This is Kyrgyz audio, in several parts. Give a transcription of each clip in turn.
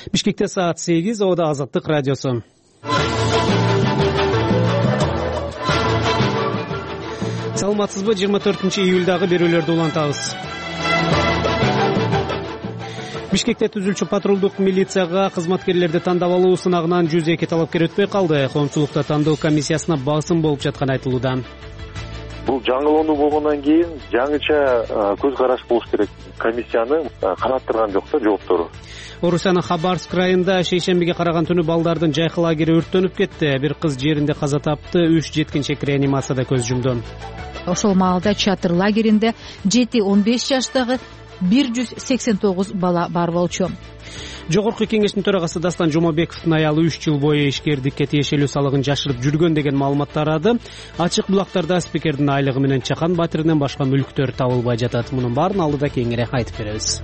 Бишкекте саат 8, Ода Азаттык радиосу. Саламатсызбы? 24-июлдагы берүүлөрдү улантабыз. Бишкекте түзүлчү патрулдук милицияга кызматкерлерди тандап алуу сынагынан 102 талапкер өтпөй калды. Коомчулукта тандоо комиссиясына басым болуп жатканы айтылууда. Бул жаңылоону болгондон кийин жаңыча көз караш болуш керек. Комиссияны канаттырган жок да жооптору. Орусиянын Хабаровск районунда шейшембиге караган түнү балдардын жайкы лагери өрттөнүп кетти. Бир кыз жеринде каза тапты, 3 жеткинчек реанимацияда көз жумду. Ошол маалда чатыр лагеринде 7-15 жаштагы 189 бала бар болчу. Жогорку кеңештин төрагасы Дастан Жумабековдун аялы 3 жыл бою ишкердикке тиешелүү салыгын жашырып жүргөн деген маалымат тарады. Ачык булактарда спикердин айлыгы менен Чакан батиринен башка мүлктөр табылбай жатат. Мунун баарын алдыда кеңири айтып беребиз.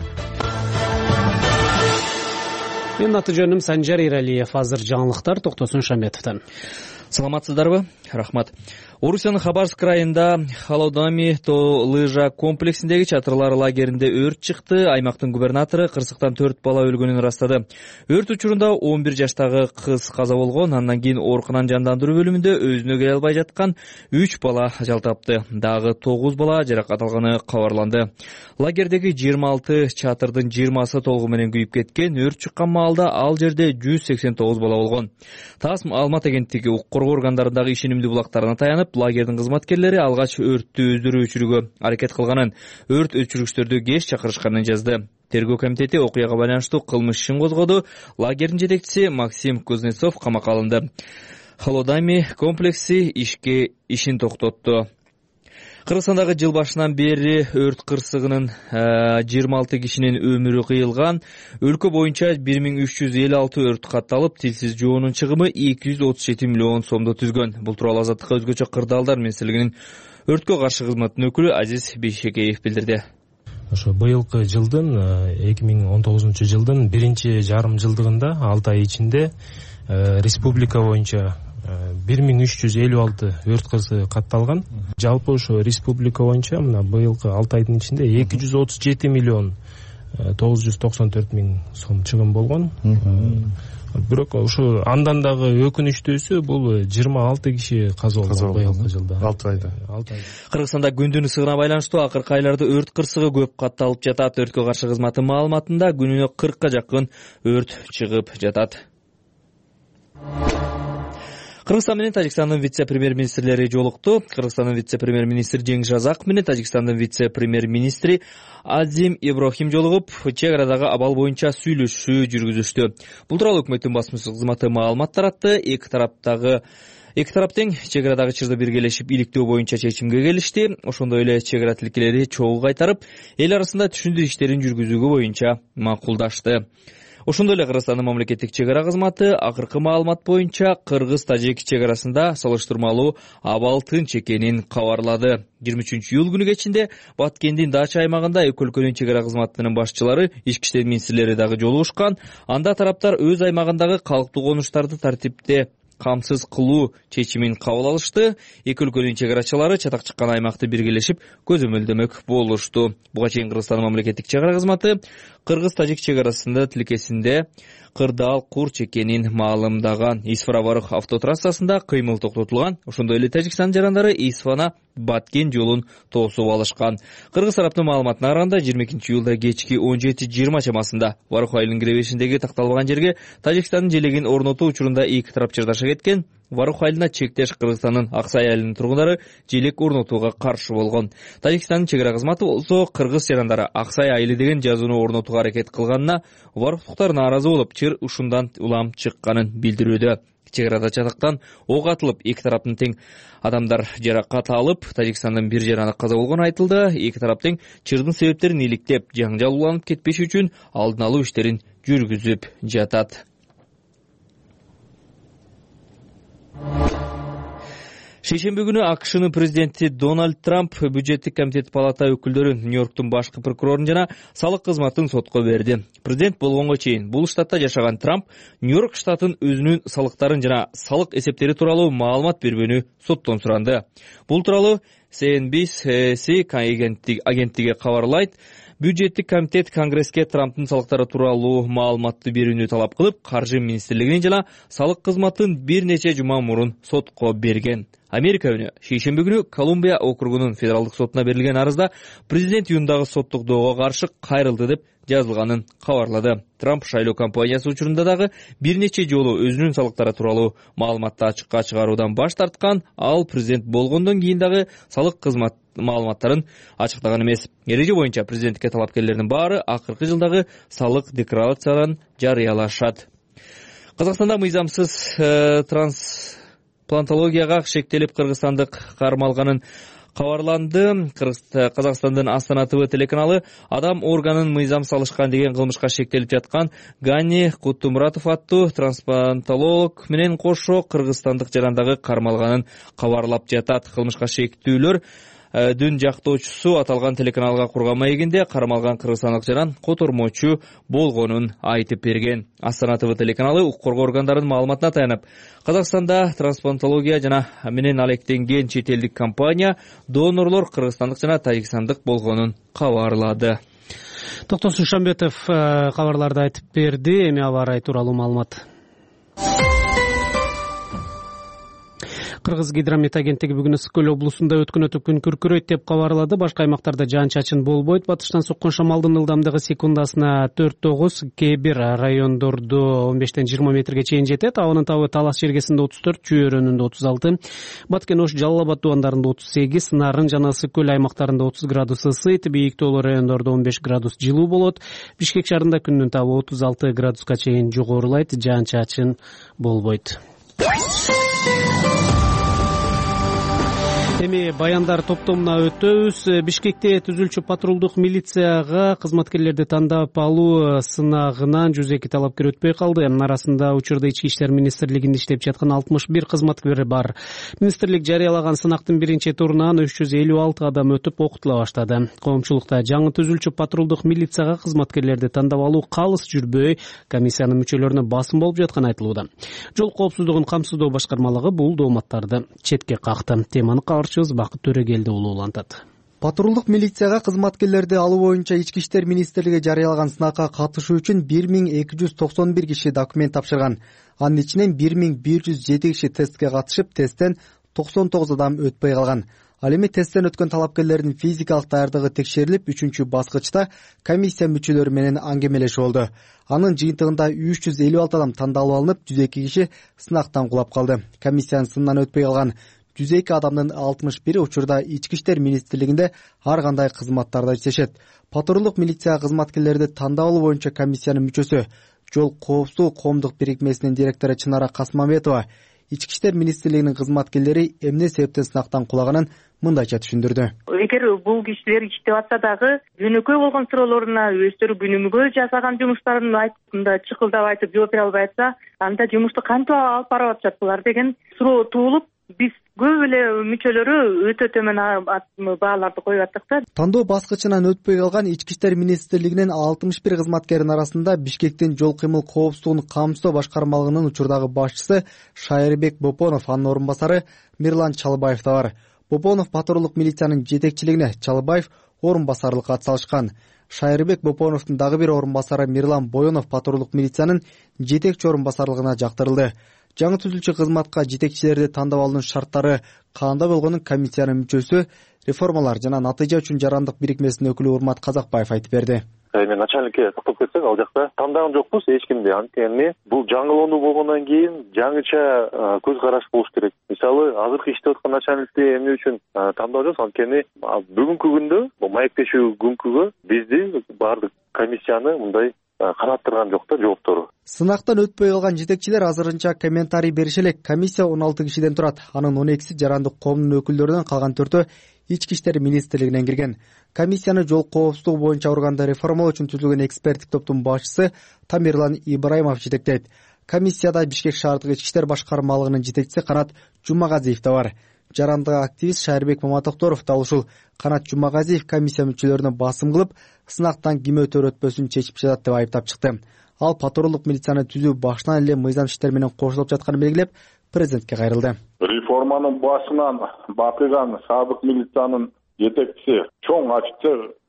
Менин аты жөнүм Санжар Иралиев. Азыр жаңылыктар Токтосун Шаметовдон. Саламатсыздарбы? Рахмат. Орусиянын Хабаровск районунда Холодами лыжа комплексиндеги чатырлар лагеринде өрт чыкты. Аймактын губернатору кырсыктан 4 бала өлгөнүн ырастады. Өрт учурунда 11 жаштагы кыз каза болгон. Андан кийин оорукананын жандандыруу бөлүмүндө өзүнө келе албай жаткан 3 бала ажал тапты. Дагы 9 бала жаракат алганы кабарланды. Лагердеги 26 чатырдын 20сы толугу менен күйүп кеткен. Өрт чыккан маалда ал жерде 189 бала болгон. ТАСС маалымат агенттиги укук коргоо органдарындагы ишенимдүү булактарына таянып, лагердин кызматкерлери алгач өрттү өздөрү өчүрүүгө аракет кылганын, өрт өчүргүчтөрдү кеч чакырышканын жазды. Тергөө комитети окуяга байланыштуу кылмыш ишин козгоду. Лагердин жетекчиси Максим Кузнецов камакка алынды. Холодами комплекси ишин токтотту. Кыргызстандагы жыл башынан бери өрт кырсыгынын 26 кишинин өмүрү кыйылган. Өлкө боюнча 1356 өрт катталып, тилсиз жоонун чыгымы 237 миллион сомду түзгөн. Бул тууралуу Азаттыкка өзгөчө Кырдаалдар министрлигинин өрткө каршы кызматтын өкүлү Азиз Бейшекеев билдирди. Ошо быйылкы жылдын 2019 жылдын биринчи жарым жылдыгында 6 ай ичинде республика боюнча 1356 өрт кырсыгы катталган. Жалпы ошо республика боюнча мына быйылкы 6 айдын ичинде 237 миллион 994 миң сом чыгым болгон. Бирок ошо андан дагы өкүнүчтүүсү бул 26 киши каза болгон быйылкы жылда 6 айда. Кыргызстанда күндүн ысыгына байланыштуу акыркы айларда өрт кырсыгы көп катталып жатат. Өрткө каршы кызматтын маалыматында күнүнө 40ка жакын өрт чыгып жатат. Кыргызстан менен Тажикстандын вице-премьер-министрлери жолукту. Кыргызстандын вице-премьер-министри Жеңиш Жазак менен Тажикстандын вице-премьер-министри Азим Иброхим жолугуп, чек арадагы абал боюнча сүйлөшүү жүргүзүштү. Бул тууралуу өкмөттүн басма кызматы маалымат таратты. Эки тарап тең чек арадагы чырды биргелешип иликтөө боюнча чечимге келишти. Ошондой эле чек ара тилкелери чогуу кайтарып, эл арасында түшүндүрүү иштерин жүргүзүүгө боюнча макулдашты. Ошондой эле Кыргызстандын мамлекеттик чек ара кызматы акыркы маалымат боюнча кыргыз-тажик чек арасында салыштырмалуу абал тынч экенин кабарлады. 23-июль күнү кечинде Баткендин Дача аймагында эки өлкөнүн чек ара кызматынын башчылары, ички иштер министрлери дагы жолугушкан. Анда тараптар өз аймагындагы калктуу конуштарды тартипте камсыз кылуу чечимин кабыл алышты. Эки өлкөнүн чек арачылары чатак чыккан аймакты биргелешип көзөмөлдөмөк болушту. Буга чейин Кыргызстандын мамлекеттик чек ара кызматы кыргыз-тажик чек арасында тилкесинде Кырдаал-Кур чекенин маалымдаган. Исфара-Барых автотрассасында кыймыл токтотулган. Ошондой эле Тажикстан жарандары Исфана Баткен жолун тоосуп алышкан. Кыргыз тараптын маалыматына караганда 22-июлда кечки 17:20 чамасында Барых айылынын киребешиндеги такталбаган жерге Тажикстандын желегин орнотуу учурунда эки тарап чырдаша кеткен. Барых айылына чектеш Кыргызстандын Аксай айылынын тургундары желек орнотууга каршы болгон. Тажикстандын чек ара кызматы болсо кыргыз жарандары Аксай айылы деген жазууну орнотууга аракет кылганына барыктар нааразы болуп, чыр ушундан улам чыкканын билдирүүдө. Чек арада чатактан ок атылып, эки тараптын тең адамдар жаракат алып, Тажикстандын бир жараны каза болгону айтылды. Эки тарап тең чырдын себептерин иликтеп, жаңжал уланып кетпеш үчүн алдын алуу иштерин жүргүзүп жатат. Шейшемби күнү АКШнын президенти Дональд Трамп бюджеттик комитет палата өкүлдөрүн, Нью-Йорктун башкы прокурорун жана салык кызматын сотко берди. Президент болгонго чейин бул штатта жашаган Трамп Нью-Йорк штатын өзүнүн салыктарын жана салык эсептери тууралуу маалымат бербөөнү соттон суранды. Бул тууралуу CNBC агенттиги кабарлайт. Бюджеттик комитет Конгресске Трамптын салыктары тууралуу маалыматты берүүнү талап кылып, Каржы министрлигинин жана салык кызматын бир нече жума мурун сотко берген. Америка үнү шейшемби күнү Колумбия округунун федералдык сотуна берилген арызда президент июндагы соттук доого каршы кайрылды деп жазылганын кабарлады. Трамп шайлоо кампаниясы учурунда дагы бир нече жолу өзүнүн салыктары тууралуу маалыматты ачыкка чыгаруудан баш тарткан, ал президент болгондон кийин дагы салык кызмат маалыматтарын ачыктаган эмес. Эреже боюнча президенттикке талапкерлердин баары акыркы жылдагы салык декларацияларын жарыялашат. Казакстанда мыйзамсыз трансплантологияга шектелип кыргызстандык кармалганын кабарланды. Казакстандын Астана ТВ телеканалы адам органын мыйзам салышкан деген кылмышка шектелип жаткан Гани Куттумуратов аттуу трансплантолог менен кошо кыргызстандык жарандагы кармалганын кабарлап жатат. Кылмышка шектүүлөр дүн жактоочусу аталган телеканалга курган маегинде кармалган кыргызстандык жаран котормочу болгонун айтып берген. Астана ТВ телеканалы укук коргоо органдарынын маалыматына таянып, Казакстанда трансплантология жана менен алектенген чет элдик компания донорлор кыргызстандык жана тажикстандык болгонун кабарлады. Токтосун Шамбетов кабарларды айтып берди. Эми аба ырайы тууралуу маалымат. Кыргыз гидромет агенттиги бүгүн Ысык көл облусунда өткөн күн күркүрөйт деп кабарлады. Башка аймактарда жаан-чачын болбойт. Батыштан соккон шамалдын ылдамдыгы секундасына 4-9, кээ бир райондордо 15-20 метрге чейин жетет. Абанын табы Талас жергесинде 34, Чүй өрөөнүндө 36, Баткен Ош, Жалал Абад дубандарында 38, Нарын жана Ысык көл аймактарында 30 градус ысыйт. Бийиктөөлүү райондордо 15 градус жылуу болот. Бишкек шаарында күндүн табы 36 градуска чейин жогорулайт. Жаан-чачын болбойт. Эми баяндар топтомуна өтөбүз. Бишкекте түзүлчү патрулдук милицияга кызматкерлерди тандап алуу сынагынан 102 талапкер өтпөй калды. Арасында учурда Ички иштер министрлигинде иштеп жаткан 61 кызматкер бар. Министрлик жарыялаган сынактын биринчи турунан 356 адам өтүп окутула баштады. Коомчулукта жаңы түзүлчү патрулдук милицияга кызматкерлерди тандап алуу калыс жүрбөй, комиссиянын мүчөлөрүнө басым болуп жатканы айтылууда. Жол коопсуздугун камсыздоо башкармалыгы бул дооматтарды четке какты. Теманы Бакыт Төрөгелди улуулантат. Патрулдук милицияга кызматкерлерди алуу боюнча Ички иштер министрлиги жарыялаган сынакка катышуу үчүн 1291 киши документ тапшырган. Анын ичинен 1107 киши тестке катышып, тесттен 99 адам өтпөй калган. Ал эми тесттен өткөн талапкерлердин физикалык даярдыгы текшерилип, 3-баскычта комиссия мүчөлөрү менен аңгемелешүү болду. Анын жыйынтыгында 356 адам тандалып алынып, 102 киши сынактан кулап калды. Комиссиянын сынынан өтпөй калган 102 адамдын 61 учурда Ички иштер министрлигинде ар кандай кызматтарда иштешет. Патрулдук милиция кызматкерлерди тандап алуу боюнча комиссиянын мүчөсү, Жол коопсуздугу коомдук бирикмесинин директору Чынара Касмамбетова Ички иштер министрлигинин кызматкерлери эмне себептен сынактан кулаганын мындайча түшүндүрдү. Эгер бул кишилер иштеп атса дагы жөнөкөй болгон суроолоруна өздөрү күнүмгө жасаган жумуштарын айтып, чыкылдап айтып жооп бере албай атса, анда жумушту кантип алып барып атышат булар деген суроо туулуп, биз көп эле мүчөлөрү өтө төмөн бааларды коюп аттык да. Тандоо баскычынан өтпөй калган Ички иштер министрлигинин 61 кызматкеринин арасында Бишкектин жол кыймыл коопсуздугун камсыздоо башкармалыгынын учурдагы башчысы Шайырбек Бопонов, анын орун басары Мирлан Чалбаев да бар. Бопонов патрулдук милициянын жетекчилигине, Чалбаев орун басарлыкка атсалышкан. Шайырбек Бопоновдун дагы бир орун басары Мирлан Боёнов патрулдук милициянын жетекчи орун басарлыгына жактырылды. Жаңы түзүлчү кызматка жетекчилерди тандап алуунун шарттары кандай болгонун комиссиянын мүчөсү, реформалар жана натыйжа үчүн жарандык бирикмесинин өкүлү Урмат Казакбаев айтып берди. Мен начальникке токтоп кетсек, ал жакта тандаган жокпуз эч кимди. Анткени бул жаңылоону болгондон кийин жаңыча көз караш болуш керек. Мисалы, азыркы иштеп аткан начальникти эмне үчүн тандап жатабыз? Анткени бүгүнкү күндө, маектешүү күнкүгө бизди баардык комиссияны мындай караттырган жок да жооптору. Сынактан өтпөй калган жетекчилер азырынча комментарий бериши элек. Комиссия 16 кишиден турат. Анын 12си жарандык коомдун өкүлдөрүнөн, калган 4-өө Ички иштер министрлигинен кирген. Комиссияны жол коопсуздугу боюнча органды реформалоо үчүн түзүлгөн эксперттик топтун башчысы Тамирлан Ибраимов жетектейт. Комиссияда Бишкек шаардык ички иштер башкармалыгынын жетекчиси Канат Жумагазиев да бар. Жарандык активист Шайырбек Маматокторов да ушул. Канат Жумагазиев комиссия мүчөлөрүнө басым кылып, сынактан ким өтөр өтпөсүн чечип жатат деп айыптап чыкты. Ал патрулдук милицияны түзүү башынан эле мыйзам иштер менен кошулуп жатканын белгилеп, президентке кайрылды. Реформанын башынан бакыган сабык милициянын жетекчиси чоң ачыкча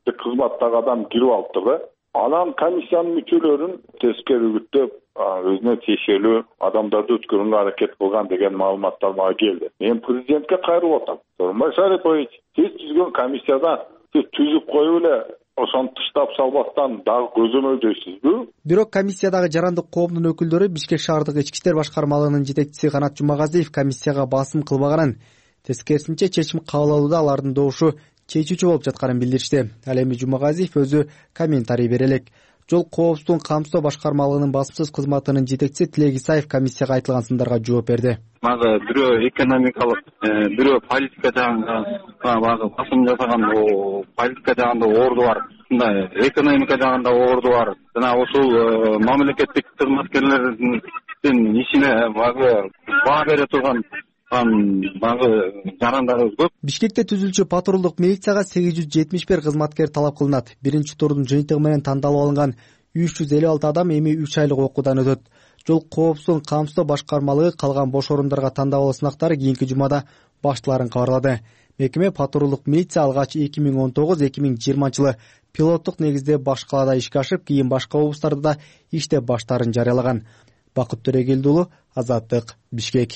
мамлекеттик кызматтагы адам кирип алыпты да. Анан комиссиянын мүчөлөрүн тескери үгүттөп, өзүнө тиешелүү адамдарды өткөрүүгө аракет кылган деген маалыматтар мага келди. Мен президентке кайрылып атам. Сооронбай Шарипович, сиз түзгөн комиссияда сиз түзүп коюп эле ошону тыштап салбастан дагы көзөмөлдөйсүзбү? Бирок комиссиядагы жарандык коомдун өкүлдөрү Бишкек шаардык ички иштер башкармалыгынын жетекчиси Канат Жумагазиев комиссияга басым кылбаганын, тескерисинче чечим кабыл алууда алардын добушу чечүүчү болуп жатканын билдиришти. Ал эми Жумагазиев өзү комментарий бере элек. Жол коопсуздугун камсыздоо башкармалыгынын басымсыз кызматынын жетекчиси Тилек Исаев комиссияга айтылган сындарга жооп берди. Мага бирөө экономикалык, бирөө политика жагында басым жасаган, политика жагында орду бар, экономика жагында орду бар. Жана ушул мамлекеттик кызматкерлердин ишине баа бере турган жарандарыбыз көп. Бишкекте түзүлчү патрулдук милицияга 871 кызматкер талап кылынат. Биринчи турдун жыйынтыгы менен тандалып алынган 356 адам эми 3 айлык окуудан өтөт. Жол коопсуздугун камсыздоо башкармалыгы калган бош орундарга тандап алуу сынактары кийинки жумада башталарын кабарлады. Мекеме патрулдук милиция алгач 2019-2020 жылы пилоттук негизде баш калаада ишке ашып, кийин башка облустарда да иштеп баштаарын жарыялаган. Бакыт Төрегелди уулу, Азаттык, Бишкек.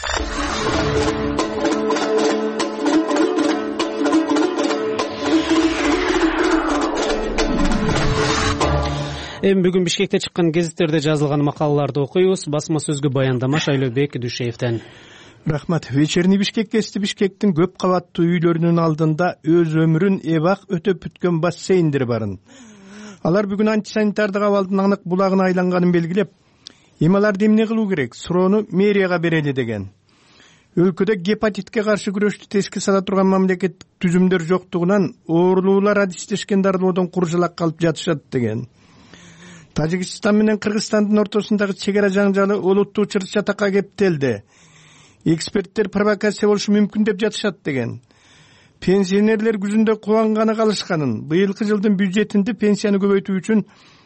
Эми бүгүн Бишкекте чыккан гезиттерде жазылган макалаларды окуйбуз. Басма сөзгө баяндама Шайлообек Дүйшеевден. Рахмат. Вечерний Бишкек кести Бишкектин көп кабаттуу үйлөрүнүн алдында өз өмүрүн эбак өтөп бүткөн бассейндер барын. Алар бүгүн антисанитардык абалдын анык булагына айланганын белгилеп, эми аларды эмне кылуу керек? Суроону мэрияга берели деген. Өлкөдө гепатитке каршы күрөштү теске сала турган мамлекеттик түзүмдөр жоктугунан оорулуулар адистешкен дарылоодон куржалак калып жатышат деген. Тажикстан менен Кыргызстандын ортосундагы чек ара жаңжалы олуттуу чыр-чатакка кептелди. Эксперттер провокация болушу мүмкүн деп жатышат деген. Пенсионерлер күзүндө кубанганы калышканын, быйылкы жылдын бюджетинде пенсияны көбөйтүү үчүн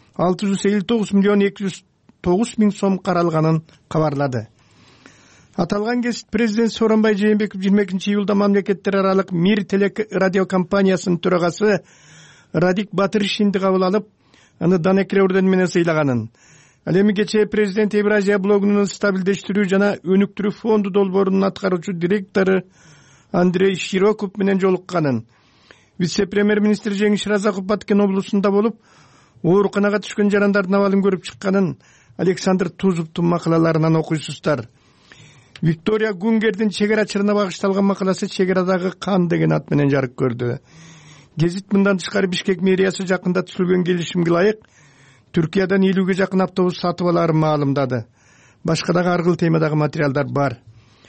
659 миллион 209 миң сом каралганын кабарлады. Аталган кесип президент Сооронбай Жээнбеков 22-июлда мамлекеттер аралык Мир телекомпаниясынын төрагасы Радик Батыршинди кабыл алып, аны Данекре ордени менен сыйлаганын. Ал эми кечээ президент Евразия блогунун стабилдештирүү жана өнүктүрүү фонду долбоорунун аткаруучу директору Андрей Широков менен жолукканын. Вице-премьер-министр Жеңиш Разаков Баткен облусунда болуп, ооруканага түшкөн жарандардын абалын көрүп чыкканын Александр Тузовдун макалаларынан окуйсуздар. Виктория Гунгердин чек ара чырына багышталган макаласы чек арадагы кан деген ат менен жарык көрдү. Гезит мындан тышкары Бишкек мэриясы жакында түзүлгөн келишимге ылайык Түркиядан 50ге жакын автобус сатып аларын маалымдады. Башка дагы аргыл темадагы материалдар бар.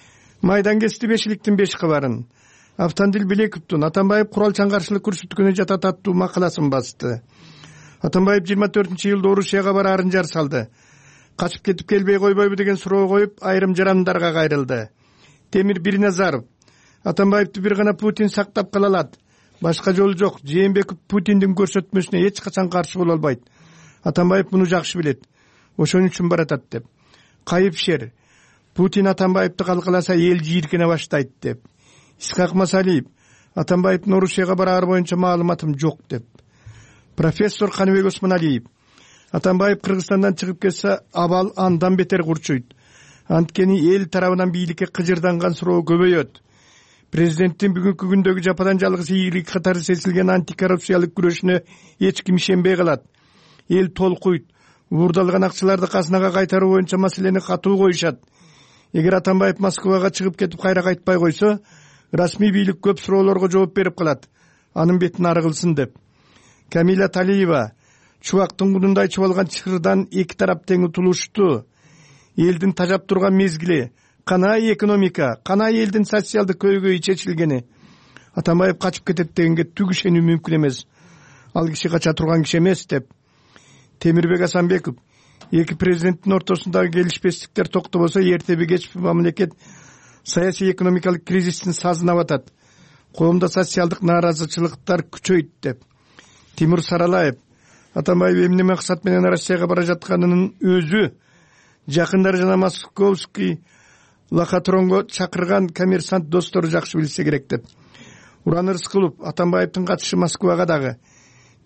Майдан кести бешиликтин 5 кабарын. Автандил Белековдун Атамбаев куралчан каршылык көрсөткөнү жатат аттуу макаласын басты. Атамбаев 24-июлда Орусияга бараарын жар салды. Качып кетип келбей койбойбу деген суроо коюп, айрым жарандарга кайрылды. Темир Бирназаров Атамбаевди бир гана Путин сактап кала алат. Башка жол жок. Жээнбеков Путиндин көрсөтмөсүнө эч качан каршы боло албайт. Атамбаев муну жакшы билет. Ошон үчүн баратат деп. Кайыпшер Путин Атамбаевди калкаласа эл жийиркене баштайт деп. Исхак Масалиев Атамбаевдин Орусияга бараары боюнча маалыматым жок деп. Профессор Каныбек Осмоналиев Атамбаев Кыргызстандан чыгып кетсе абал андан бетер курчуйт. Анткени эл тарабынан бийликке кыжырданган суроо көбөйөт. Президенттин бүгүнкү күндөгү жападан жалгыз ийгилик катары сезилген антикоррупциялык күрөшүнө эч ким ишенбей калат. Эл толкуйт. Уурдалган акчаларды казынага кайтаруу боюнча маселени катуу коюшат. Эгер Атамбаев Москвага чыгып кетип кайра кайтпай койсо, расмий бийлик көп суроолорго жооп берип калат. Анын бетин ары кылсын деп. Камила Талиева чубактын кудундай чубалган чырдан эки тарап тең утулушту. Элдин тажап турган мезгили, канай экономика, канай элдин социалдык көйгөйү чечилгени. Атамбаев качып кетет дегенге түк ишенүү мүмкүн эмес. Ал киши кача турган киши эмес деп. Темирбек Асанбеков эки президенттин ортосундагы келишпестиктер токтобосо эртеби кечпи мамлекет саясий экономикалык кризистин сазына батат. Коомдо социалдык нааразычылыктар күчөйт деп. Тимур Саралаев Атамбаев эмне максат менен Россияга бара жатканынын өзү жакындары жана московский лохотронго чакырган коммерсант достору жакшы билсе керек деп. Уран Рыскулов Атамбаевдин катышы Москвага дагы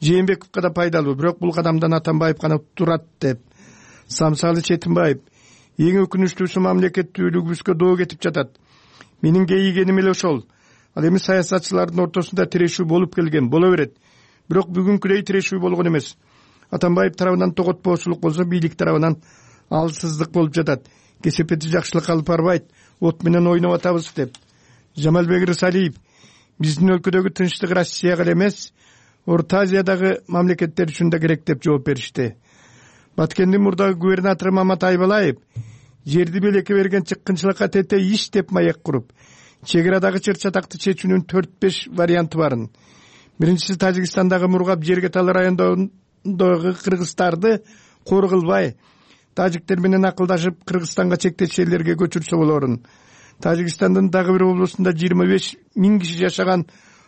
Жээнбековго да пайдалуу, бирок бул кадамдан Атамбаев гана турат деп. Самсалы Четимбаев: эң өкүнүчтүүсү мамлекеттүүлүгүбүзгө доо кетип жатат. Менин кейигеним эле ошол. Ал эми саясатчылардын ортосунда тирешүү болуп келген, боло берет. Бирок бүгүнкүдөй тирешүү болгон эмес. Атамбаев тарабынан тоготпоочулук болсо, бийлик тарабынан алсыздык болуп жатат. Кесепети жакшылык алып барбайт, от менен ойноп атабыз деп. Жамалбек Рысалиев: биздин өлкөдөгү тынчтык Россияга эле эмес, Орто Азиядагы мамлекеттер үчүн да керек деп жооп беришти. Баткендин мурдагы губернатору Мамат Айбалаев: жерди белекке берген чыккынчылыкка тете иш деп маек куруп, чек арадагы чыр-чатакты чечүүнүн 4-5 варианты барын. Биринчиси, Тажикстандагы Мургап Жергеталы районундагы кыргыздарды кор кылбай, тажиктер менен акылдашып Кыргызстанга чектеш жерлерге көчүрсө болорун. Тажикстандын дагы бир облусунда 25 000 киши жашаган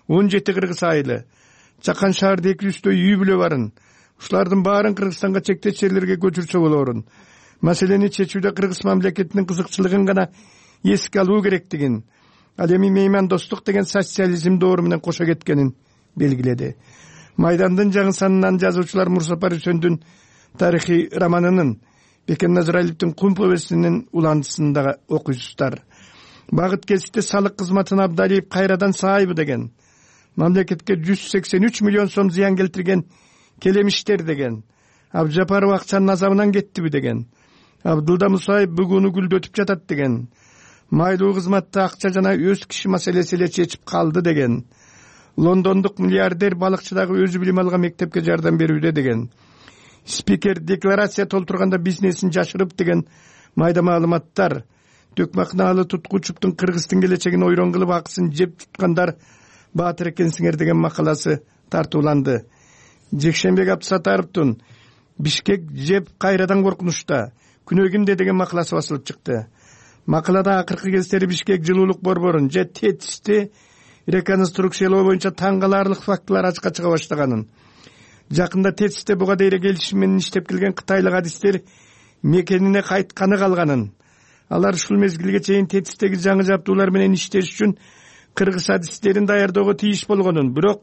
17 кыргыз айылы, Чакан шаарда 200 үй бүлө барын. Ушулардын баарын Кыргызстанга чектеш жерлерге көчүрсө болорун. Маселени чечүүдө Кыргыз мамлекетинин кызыкчылыгын гана эске алуу керектигин, ал эми меймандостук деген социализм доору менен кошо кеткенин белгиледи. Майдандын жаңы санынан жазуучулар Мурсапар Үсөндүн тарыхый романынын, Бекен Назаралиевдин Кум повестинин уландысын да окуйсуздар. Багыт кесипте салык кызматын Абдалиев кайрадан саайбы деген, мамлекетке 183 миллион сом зыян келтирген келемиштер деген, Абжапаров акчанын азабынан кеттиби деген, Абдулда Мусаев бүгүнү гүлдөтүп жатат деген, майлуу кызматты акча жана өз киши маселеси эле чечип калды деген, лондондук миллиардер балыкчыдагы өзү билим алган мектепке жардам берүүдө деген, спикер декларация толтурганда бизнесин жашырып деген майда маалыматтар, Төкмакнаалы Туткучуптун Кыргыздын келечегин ойрон кылып акысын жеп туткандар баатыр экенсиңер деген макаласы тартууланды. Жекшенбек Абдысатаровдун Бишкек жеп кайрадан коркунучта, күнөө кимде деген макаласы басылып чыкты. Макалада акыркы кездери Бишкек жылуулук борборун же ТЭЦти реконструкциялоо боюнча таң каларлык фактылар ачыкка чыга баштаганын, жакында ТЭЦте буга дейре келишим менен иштеп келген кытайлык адистер мекенине кайтканы калганын, алар ушул мезгилге чейин ТЭЦтеги жаңы жабдуулар менен иштеш үчүн кыргыз адистерин даярдоого тийиш болгонун, бирок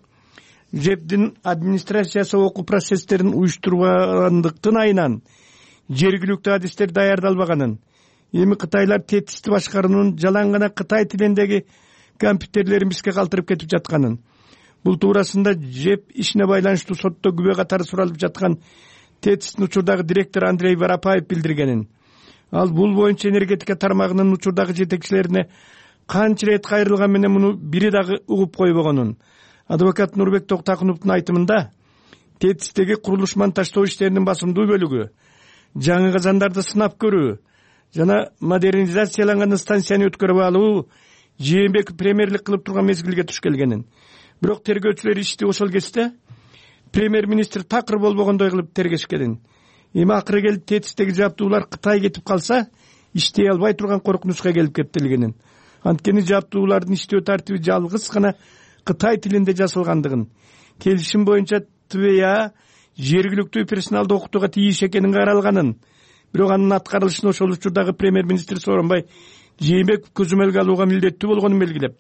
ЖЭПдин администрациясы окуу процесстерин уюштургандыктын айынан жергиликтүү адистер даярдалбаганын, эми кытайлар ТЭЦти башкаруунун жалаң гана кытай тилиндеги компьютерлерин бизге калтырып кетип жатканын, бул туурасында ЖЭП ишине байланыштуу сотто күбө катары суралып жаткан ТЭЦтин учурдагы директору Андрей Воропаев билдиргенин. Ал бул боюнча энергетика тармагынын учурдагы жетекчилерине канча ирет кайрылган менен муну бири дагы угуп койбогонун. Адвокат Нурбек Токтакуновдун айтымында, ТЭЦтеги курулуш монтаждоо иштеринин басымдуу бөлүгү жаңы казандарды сынап көрүү жана модернизацияланган станцияны өткөрүп алуу Жээнбеков премьерлик кылып турган мезгилге туш келгенин. Бирок тергөөчүлөр ишти ошол кезде премьер-министр такыр болбогондой кылып тергешкенин. Эми акыры келип ТЭЦтеги жабдуулар Кытай кетип калса, иштей албай турган коркунучка келип кеттилигинин. Анткени жабдуулардын иштөө тартиби жалгыз гана Кытай тилинде жасалгандыгын, келишим боюнча ТВА жергиликтүү персоналды окутууга тийиш экенин каралганын, бирок анын аткарылышын ошол учурдагы премьер-министр Сооронбай Жээнбеков көзөмөлгө алууга милдеттүү болгонун белгилеп,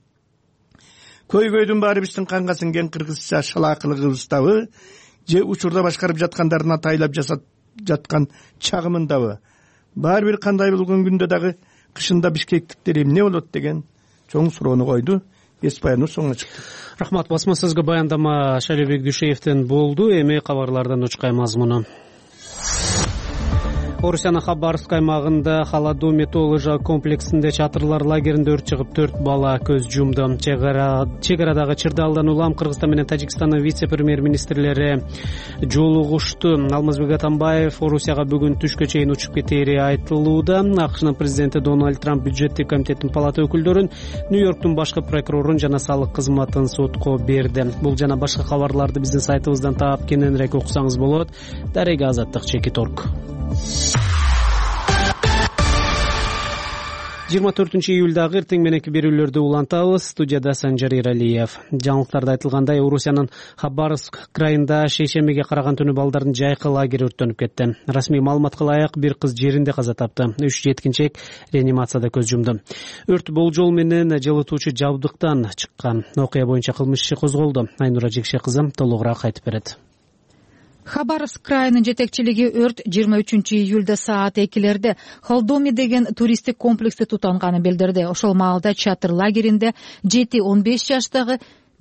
көйгөйдүн баары биздин канга сиңген кыргызча шалаакылыгыбыздабы же учурда башкарып жаткандарын атайлап жасап жаткан чагымындабы, баары бир кандай болгон күндө дагы кышында бишкектиктер эмне болот деген чоң суроону койду. Эс баяныбыз соңуна чыкты. Рахмат. Басма сөзгө баяндама Шалибек Дүйшеевден болду. Эми кабарлардан учкай мазмуну. Орусиянын Хабаровск аймагында Халаду металл ыжа комплексинде чатырлар лагеринде өрт чыгып 4 бала көз жумду. Чек арадагы чырдаалдан улам Кыргызстан менен Тажикстандын вице-премьер-министрлери жолугушту. Алмазбек Атамбаев Орусияга бүгүн түшкө чейин учуп кетери айтылууда. АКШнын президенти Дональд Трамп бюджеттик комитеттин палата өкүлдөрүн, Нью-Йорктун башкы прокурорун жана салык кызматын сотко берди. Бул жана башка кабарларды биздин сайтыбыздан таап кененирээк окусаңыз болот. Дарега Азаттык, Чекиторг. 24 июлдагы эртең мененки берүүлөрдү улантабыз. Студияда Санжар Иралиев. Жаңылыктарда айтылгандай, Орусиянын Хабаровск крайында шейшембиге караган түнү балдардын жайкы лагери өрттөнүп кетти. Расмий маалыматка ылайык, бир кыз жеринде каза тапты. 3 жеткинчек реанимацияда көз жумду. Өрт болжол менен жылытуучу жабдыктан чыккан. Окуя боюнча кылмыш иши козголду. Айнура Жекше кызы толугураак айтып берет. Хабаровск крайынын жетекчилиги өрт 23-июлда саат 2-лерде Холдоми деген туристтик комплексти тутанганын билдирди. Ошол маалда чатыр лагеринде 7-15 жаштагы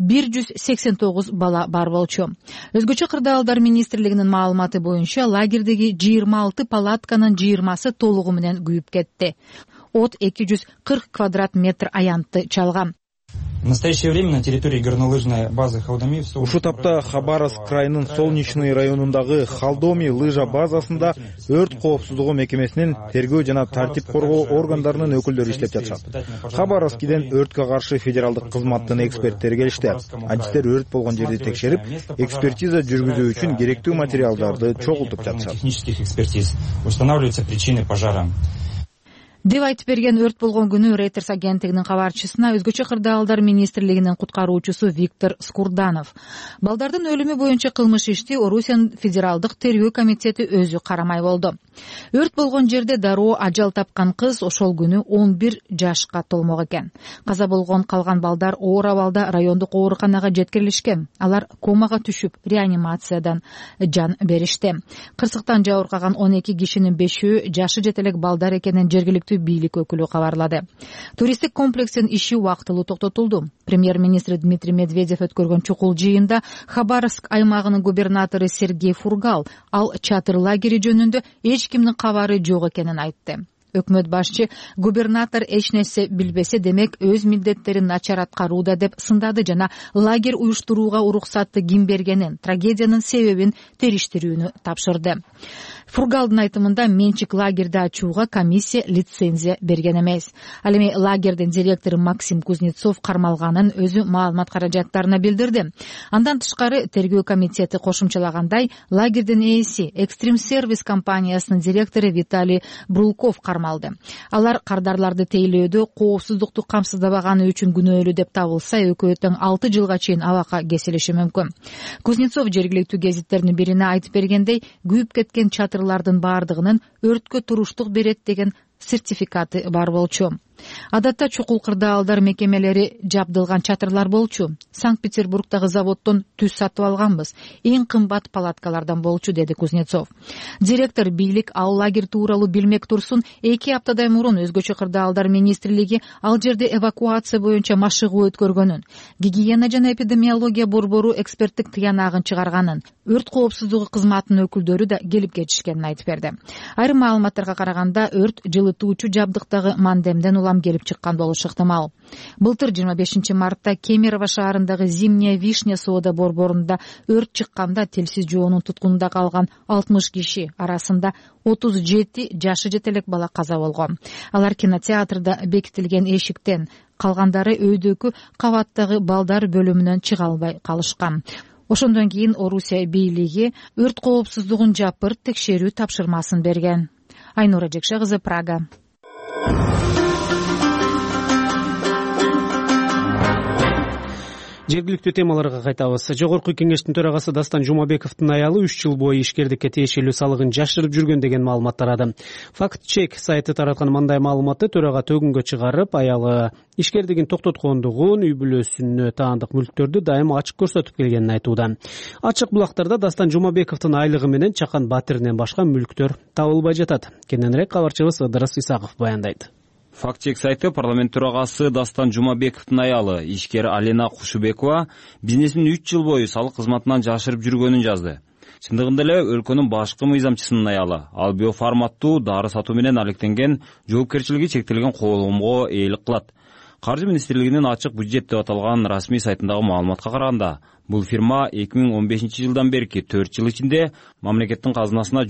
189 бала бар болчу. Өзгөчө кырдаалдар министрлигинин маалыматы боюнча лагердеги 26 палатканын 20сы толугу менен күйүп кетти. От 240 квадрат метр аянтты чалган. В настоящее время на территории горнолыжной базы Холдоми ушул тапта Хабаровск крайынын Солнечный районундагы Холдоми лыжа базасында өрт коопсуздугу мекемесинин тергөө жана тартип коргоо органдарынын өкүлдөрү иштеп жатышат. Хабаровскиден өрткө каршы федералдык кызматтын эксперттери келишти. Антистер өрт болгон жерди текшерип, экспертиза жүргүзүү үчүн керектүү материалдарды чогултуп жатышат. Технических экспертиз устанавливаются причины пожара. Деп айтып берген өрт болгон күнү Reuters агенттигинин кабарчысына өзгөчө кырдаалдар министрлигинин куткаруучусу Виктор Скурданов. Балдардын өлүмү боюнча кылмыш ишти Орусиянын федералдык тергөө комитети өзү карамай болду. Өрт болгон жерде дароо ажал тапкан кыз ошол күнү 11 жашка толмок экен. Каза болгон калган балдар оор абалда райондук ооруканага жеткирилишкен. Алар комага түшүп, реанимациядан жан беришти. Кырсыктан жабыркаган 12 кишинин 5-өө жашы жете элек балдар экенин жергиликтүү бийлик өкүлү кабарлады. Туристтик комплекстин иши убактылуу токтотулду. Премьер-министр Дмитрий Медведев өткөргөн чукул жыйында Хабаровск аймагынын губернатору Сергей Фургал ал чатыр лагери жөнүндө эч кимдин кабары жок экенин айтты. Өкмөт башчы губернатор эч нерсе билбесе демек өз милдеттерин начар аткарууда деп сындады жана лагерь уюштурууга уруксатты ким бергенин, трагедиянын себебин териштирүүнү тапшырды. Фургалдын айтымында менчик лагерди ачууга комиссия лицензия берген эмес. Ал эми лагердин директору Максим Кузнецов кармалганын өзү маалымат каражаттарына билдирди. Андан тышкары тергөө комитети кошумчалагандай, лагердин ээси Экстрим сервис компаниясынын директору Виталий Брулков кармалды. Алар кардарларды тейлөөдө коопсуздукту камсыздабаганы үчүн күнөөлүү деп табылса, экөө тең 6 жылга чейин абакка кесилиши мүмкүн. Кузнецов жергиликтүү гезиттердин бирине айтып бергендей, күйүп кеткен чатырлардын баардыгынын өрткө туруштук берет деген сертификаты бар болчу. Адатта чукул кырдаалдар мекемелери жабдылган чатырлар болчу. Санкт-Петербургдагы заводдон түз сатып алганбыз. Эң кымбат палаткалардан болчу, деди Кузнецов. Директор бийлик ал лагерь тууралуу билмек турсун 2 аптадай мурун өзгөчө кырдаалдар министрлиги ал жерде эвакуация боюнча машыгуу өткөргөнүн, гигиена жана эпидемиология борбору эксперттик тыянагын чыгарганын, өрт коопсуздугу кызматынын өкүлдөрү да келип кетишкенин айтып берди. Айрым маалыматтарга караганда өрт жылытуучу жабдыктагы мандемден келип чыккан болушу ыктымал. Былтыр 25 мартта Кемерово шаарындагы Зимняя вишня соода борборунда өрт чыкканда телсиз жоонун туткунунда калган 60 киши арасында 37 жашы жете элек бала каза болгон. Алар кинотеатрда бекитилген эшиктен, калгандары өйдөгү кабаттагы балдар бөлүмүнөн чыга албай калышкан. Ошондон кийин Орусия бийлиги өрт коопсуздугун жапырт текшерүү тапшырмасын берген. Айнура Жекше кызы, Прага. Жергиликтүү темаларга кайтабыз. Жогорку кеңештин төрагасы Дастан Жумабековдун аялы 3 жыл бою ишкердикке тиешелүү салыгын жашырып жүргөн деген маалымат тарады. Факт чек сайты тараткан мындай маалыматты төрага төгүнгө чыгарып, аялы ишкердигин токтоткондугун, үй бүлөсүнө таандык мүлктөрдү дайыма ачык көрсөтүп келгенин айтууда. Ачык булактарда Дастан Жумабековдун айлыгы менен Чакан Батиринен башка мүлктөр табылбай жатат. Кененирээк кабарчыбыз Ыдырыс Исаков баяндайт. Фактчек сайты парламент төрагасы Дастан Жумабековдун аялы ишкер Алина Кушубекова бизнесин 3 жыл бою салык кызматынан жашырып жүргөнүн жазды. Чындыгында эле өлкөнүн башкы мыйзамчысынын аялы ал биоформаттуу дары сатуу менен алектенген жоопкерчилиги чектелген коомго ээлик кылат. Каржы министрлигинин ачык бюджет деп аталган расмий сайтындагы маалыматка караганда, бул фирма 2015 жылдан берки 4 жыл ичинде мамлекеттин казынасына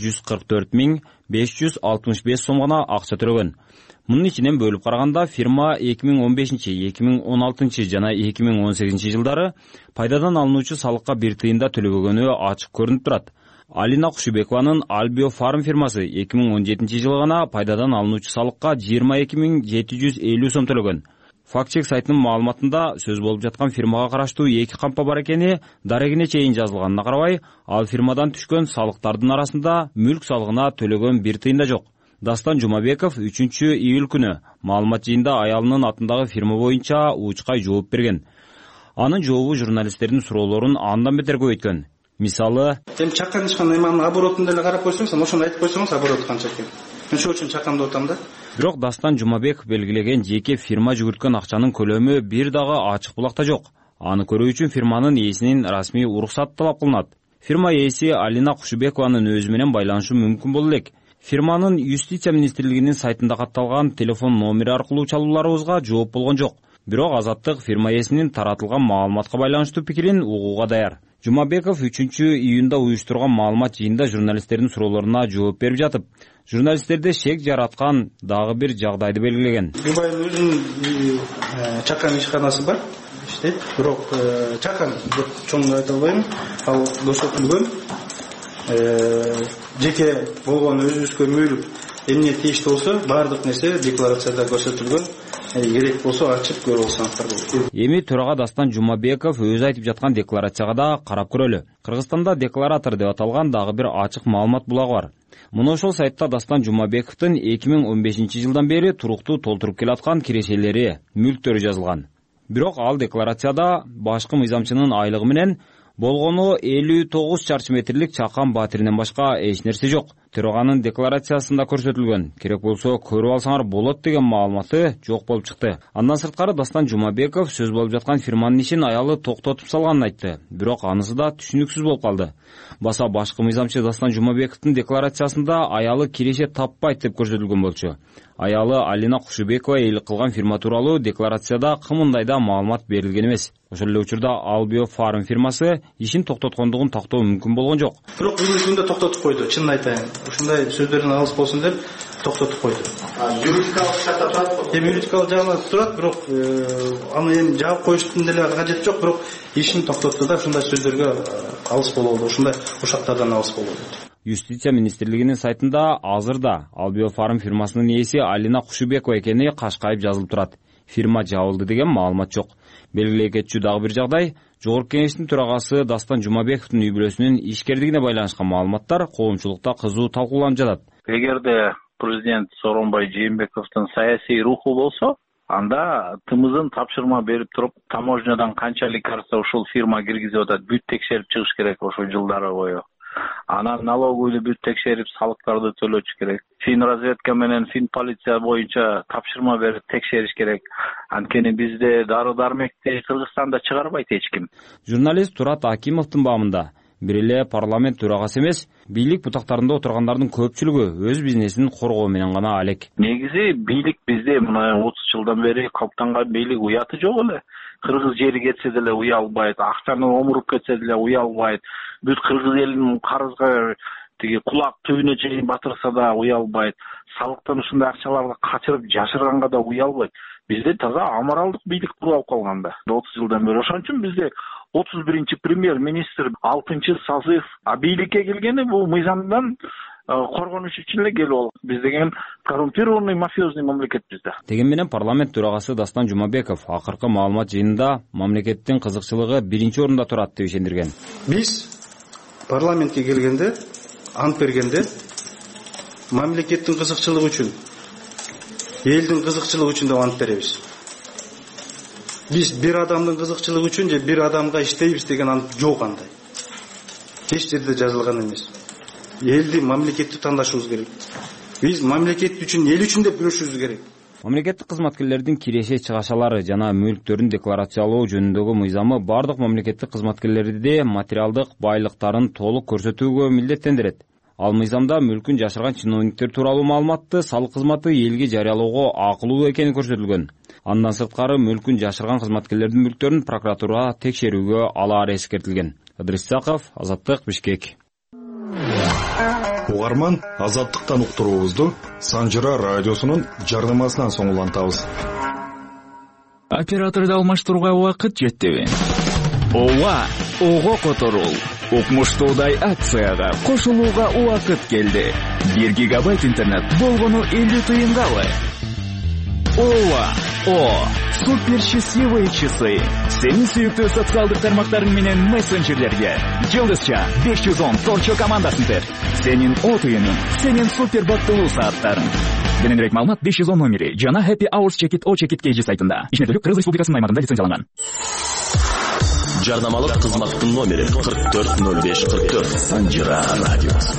144.565 сом гана акча төлөгөн. Мунун ичинен бөлүп караганда фирма 2015, 2016 жана 2018 жылдары пайдадан алынуучу салыкка 1 тыйын да төлөбөгөнү ачык көрүнүп турат. Алина Кушубекованын Альбио Фарм фирмасы 2017 жылы гана пайдадан алынуучу салыкка 22.750 сом төлөгөн. Фактчек сайтынын маалыматында сөз болуп жаткан фирмага караштуу 2 кампа бар экени дарегине чейин жазылганына карабай, ал фирмадан түшкөн салыктардын арасында мүлк салыгына төлөгөн 1 тыйын да жок. Дастан Жумабеков 3 июль күнү маалымат жыйында аялынын атындагы фирма боюнча учкай жооп берген. Анын жообу журналисттердин суроолорун андан бетер көбөйткөн. Мисалы, эми чакан ишкан эманын оборотун деле карап койсоңуз, ошону айтып койсоңуз оборот канча экен. Мен ошол үчүн чакан деп атам да. Бирок Дастан Жумабеков белгилеген жеке фирма жүгүрткөн акчанын көлөмү бир дагы ачык булакта жок. Аны көрүү үчүн фирманын ээсинин расмий уруксаты талап кылынат. Фирма ээси Алина Кушубекованын өзү менен байланышы мүмкүн боло элек. Фирманын Юстиция министрлигинин сайтында катталган телефон номери аркылуу чалууларыбызга жооп болгон жок. Бирок Азаттык фирма ээсинин таратылган маалыматка байланыштуу пикирин угууга даяр. Жумабеков 3-июнда уюштурган маалымат жыйында журналисттердин суроолоруна жооп берип жатып, журналисттерде шек жараткан дагы бир жагдайды белгилеген. Гүлбайдын өзүнүн чакан ишканасы бар, иштейт. Бирок чакан деп чоң айта албайм. Ал көрсөтүлгөн жеке болгон өзүбүзгө мүлк эмне тийиштүү болсо, баардык нерсе декларацияда көрсөтүлгөн. Керек болсо ачып көрүп алсаңыздар болот. Эми төрага Дастан Жумабеков өзү айтып жаткан декларацияга да карап көрөлү. Кыргызстанда декларатор деп аталган дагы бир ачык маалымат булагы бар. Муну ошол сайтта Дастан Жумабековдун 2015-жылдан бери туруктуу толтуруп келаткан кирешелери, мүлктөрү жазылган. Бирок ал декларацияда башкы мыйзамчынын айлыгы менен болгону 59 чарчы метрлик чакан батиринен башка эч нерсе жок. Төраганын декларациясында көрсөтүлгөн. Керек болсо көрүп алсаңар болот деген маалыматы жок болуп чыкты. Андан сырткары Дастан Жумабеков сөз болуп жаткан фирманын ишин аялы токтотуп салганын айтты. Бирок анысы да түшүнүксүз болуп калды. Баса башкы мыйзамчы Дастан Жумабековдун декларациясында аялы киреше таппайт деп көрсөтүлгөн болчу. Аялы Алина Кушубекова эйлик кылган фирма тууралуу декларацияда кымындай да маалымат берилген эмес. Ошол эле учурда Albio Farm фирмасы ишин токтоткондугун тактоо мүмкүн болгон жок. Бирок бүгүнкү күндө токтотуп койду, чынын айтайын. Ушундай сөздөрдөн алыс болсун деп токтотуп койду. Юридикалык жакта турат. Юридикалык жагынан турат, бирок аны эми жаап коюштун деле кажети жок, бирок ишин токтотту да ушундай сөздөргө алыс болобу, ушундай ушактардан алыс болобу. Юстиция министрлигинин сайтында азырда Albio Farm фирмасынын ээси Алина Кушубекова экени кашкайып жазылып турат. Фирма жабылды деген маалымат жок. Белгилей кетчү дагы бир жагдай, Жогорку Кеңештин төрагасы Дастан Жумабековдун үй бүлөсүнүн ишкердигине байланышкан маалыматтар коомчулукта кызуу талкууланып жатат. Эгерде президент Сооронбай Жээнбековдун саясий руху болсо, анда тымызын тапшырма берип туруп, таможнядан канча лекарства ушул фирма киргизип атат, бүт текшерип чыгыш керек ошол жылдары бою. Анан налоговыйды бүт текшерип, салыктарды төлөш керек. Фин разведка менен фин полиция боюнча тапшырма берип текшериш керек. Анткени бизде дары-дармекти Кыргызстанда чыгарбайт эч ким. Журналист Турат Акимовдун баамында бир эле парламент төрагасы эмес, бийлик бутактарында отургандардын көпчүлүгү өз бизнесин коргоо менен гана алек. Негизи бийлик бизде мына 30 жылдан бери калыптанган бийлик уяты жок эле. Кыргыз жери кетсе деле уялбайт, акчаны омуруп кетсе деле уялбайт. Бүт кыргыз элинин карызга тиги кулак түбүнө чейин батырса да уялбайт. Салыктан ушундай акчаларды качырып жашырганга да уялбайт. Бизде таза аморалдык бийлик куралып калганда 30 жылдан бери. Ошон үчүн бизде 31-чи премьер-министр 6-чы созыв бийликке келгени бул мыйзамдан коргонуш үчүн эле келип алат. Биз деген коррумпированный мафиозный мамлекет бизде. Деген менен парламент төрагасы Дастан Жумабеков акыркы маалымат жыйынында мамлекеттин кызыкчылыгы биринчи орунда турат деп ишендирген. Биз парламентке келгенде, ант бергенде мамлекеттин кызыкчылыгы үчүн, элдин кызыкчылыгы үчүн деп ант беребиз. Биз бир адамдын кызыкчылыгы үчүн же бир адамга иштейбиз деген ант жок андай. Эч жерде жазылган эмес. Элди, мамлекетти тандашыбыз керек. Биз мамлекет үчүн, эл үчүн деп күрөшүбүз керек. Мамлекеттик кызматкерлердин киреше чыгашалары жана мүлктөрүн декларациялоо жөнүндөгү мыйзамы бардык мамлекеттик кызматкерлерди материалдык байлыктарын толук көрсөтүүгө милдеттендирет. Ал мыйзамда мүлкүн жашырган чиновниктер тууралуу маалыматты салык кызматы элге жарыялоого акылуу экени көрсөтүлгөн. Андан сырткары мүлкүн жашырган кызматкерлердин мүлктөрүн прокуратура текшерүүгө алаары эскертилген. Ыдрис Саков, Азаттык, Бишкек. Угарман, Азаттыктан уктуруубузду Санжыра радиосунун жардамасынан соң улантабыз. Операторду алмаштырууга убакыт жеттиби? Ооба, ого которул. Укмуштуудай акцияга кошулууга убакыт келди. 1 гигабайт интернет болгону 50 тыйынгабы? Ооба, супер счастливые часы. Сенин сүйүктүү социалдык тармактарың менен мессенджерлерге жылдызча 510 торчо командасын тер. Сенин отыйының, сенин супер бактылуу сааттарың. Кененирээк маалымат 510 номери жана Happy Hours Check It O Check It KG сайтында. Ишмердүүлүк Кыргыз Республикасынын аймагында лицензияланган. Жарнамалык кызматтын номери 440544. Санжира радиосу.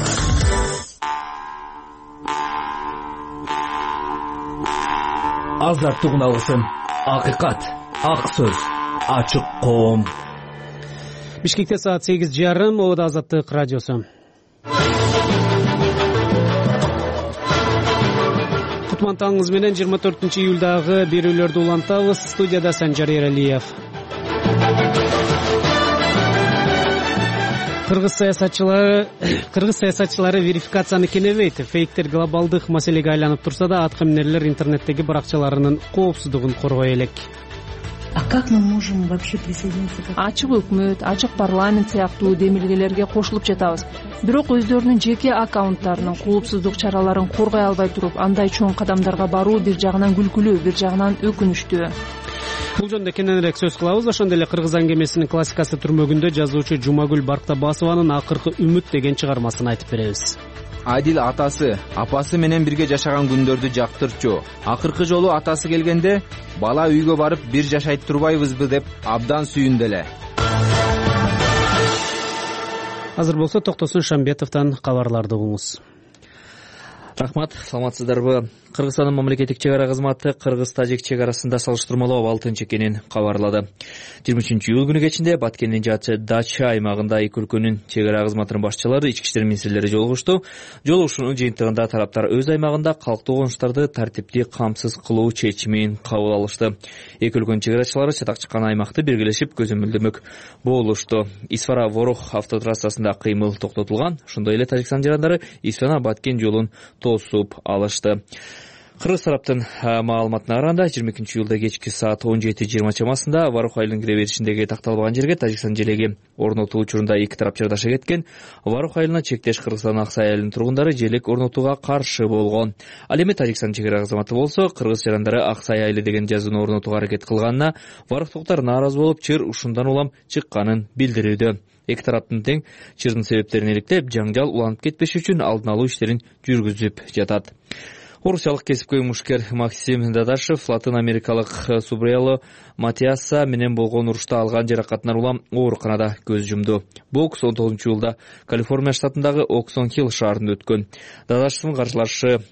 Азаттык алышын, акыйкат, ак сөз, ачык коом. Бишкекте саат 8:30, Ода Азаттык радиосу. Кутман таңыңыз менен 24-июлдагы берүүлөрдү улантабыз. Студияда Санжар Эралиев. Кыргыз саясатчылары верификацияны кенебейт. Фейктер глобалдык маселеге айланып турса да, аткаминерлер интернеттеги баракчаларынын коопсуздугун коргой элек. А как мы можем вообще присоединиться? Ачык өкмөт, ачык парламент сыяктуу демилгелерге кошулуп жатабыз. Бирок өздөрүнүн жеке аккаунттарынын коопсуздук чараларын коргой албай туруп, андай чоң кадамдарга баруу бир жагынан күлкүлүү, бир жагынан өкүнүчтүү. Бул жөнүндө кененирээк сөз кылабыз. Ошондой эле Кыргыз аңгемесинин классикасы түрмөгүндө жазуучу Жумагүл Бартабасованын акыркы үмүт деген чыгармасын айтып беребиз. Адил атасы, апасы менен бирге жашаган күндөрдү жактырчу. Акыркы жолу атасы келгенде, бала үйгө барып бир жашайт турбайбызбы деп абдан сүйүндү эле. Азыр болсо Токтосун Шамбетовдон кабарларды угуңуз. Рахмат, саламатсыздарбы? Кыргызстандын мамлекеттик чек ара кызматы Кыргыз-Тажик чек арасында салыштырмалуу абал экенин кабарлады. 23-июл күнү кечинде Баткендин Дача аймагында эки өлкөнүн чек ара кызматынын башчылары, ички иштер министрлери жолугушту. Жолугушуунун жыйынтыгында тараптар өз аймагында калктуу конуштарды тартиптүү камсыз кылуу чечимин кабыл алышты. Эки өлкөнүн чек арачылары чатак чыккан аймакты биргелешип көзөмөлдөмөк болушту. Исфара-Ворох автотрассасында кыймыл токтотулган. Ошондой эле Тажикстан жарандары Исфана-Баткен жолун тосуп алышты. Кыргыз тараптын маалыматына караганда 22-июлда кечки саат 17:20 чамасында Варох айылынын кире беришиндеги такталбаган жерге Тажикстан желеги орнотуу учурунда эки тарап жардаша кеткен. Варох айылына чектеш Кыргызстан Аксай айылынын тургундары желек орнотууга каршы болгон. Ал эми Тажикстан чек ара кызматы болсо кыргыз жарандары Аксай айылы деген жазууну орнотууга аракет кылганына варохтуктар нааразы болуп, чыр ушундан улам чыкканын билдирүүдө. Эки тараптын тең чырдын себептерин иликтеп, жаңжал уланып кетпеш үчүн алдын алуу иштерин жүргүзүп жатат. Орусиялык кесипкөй мушкер Максим Дадашев Латын Америкалык Субрело Матиаса менен болгон урушта алган жаракатынан улам ооруканада көз жумду. Бокс 19-июлда Калифорния штатындагы Оксон-Хилл шаарында өткөн. Дадашевдин каршылашы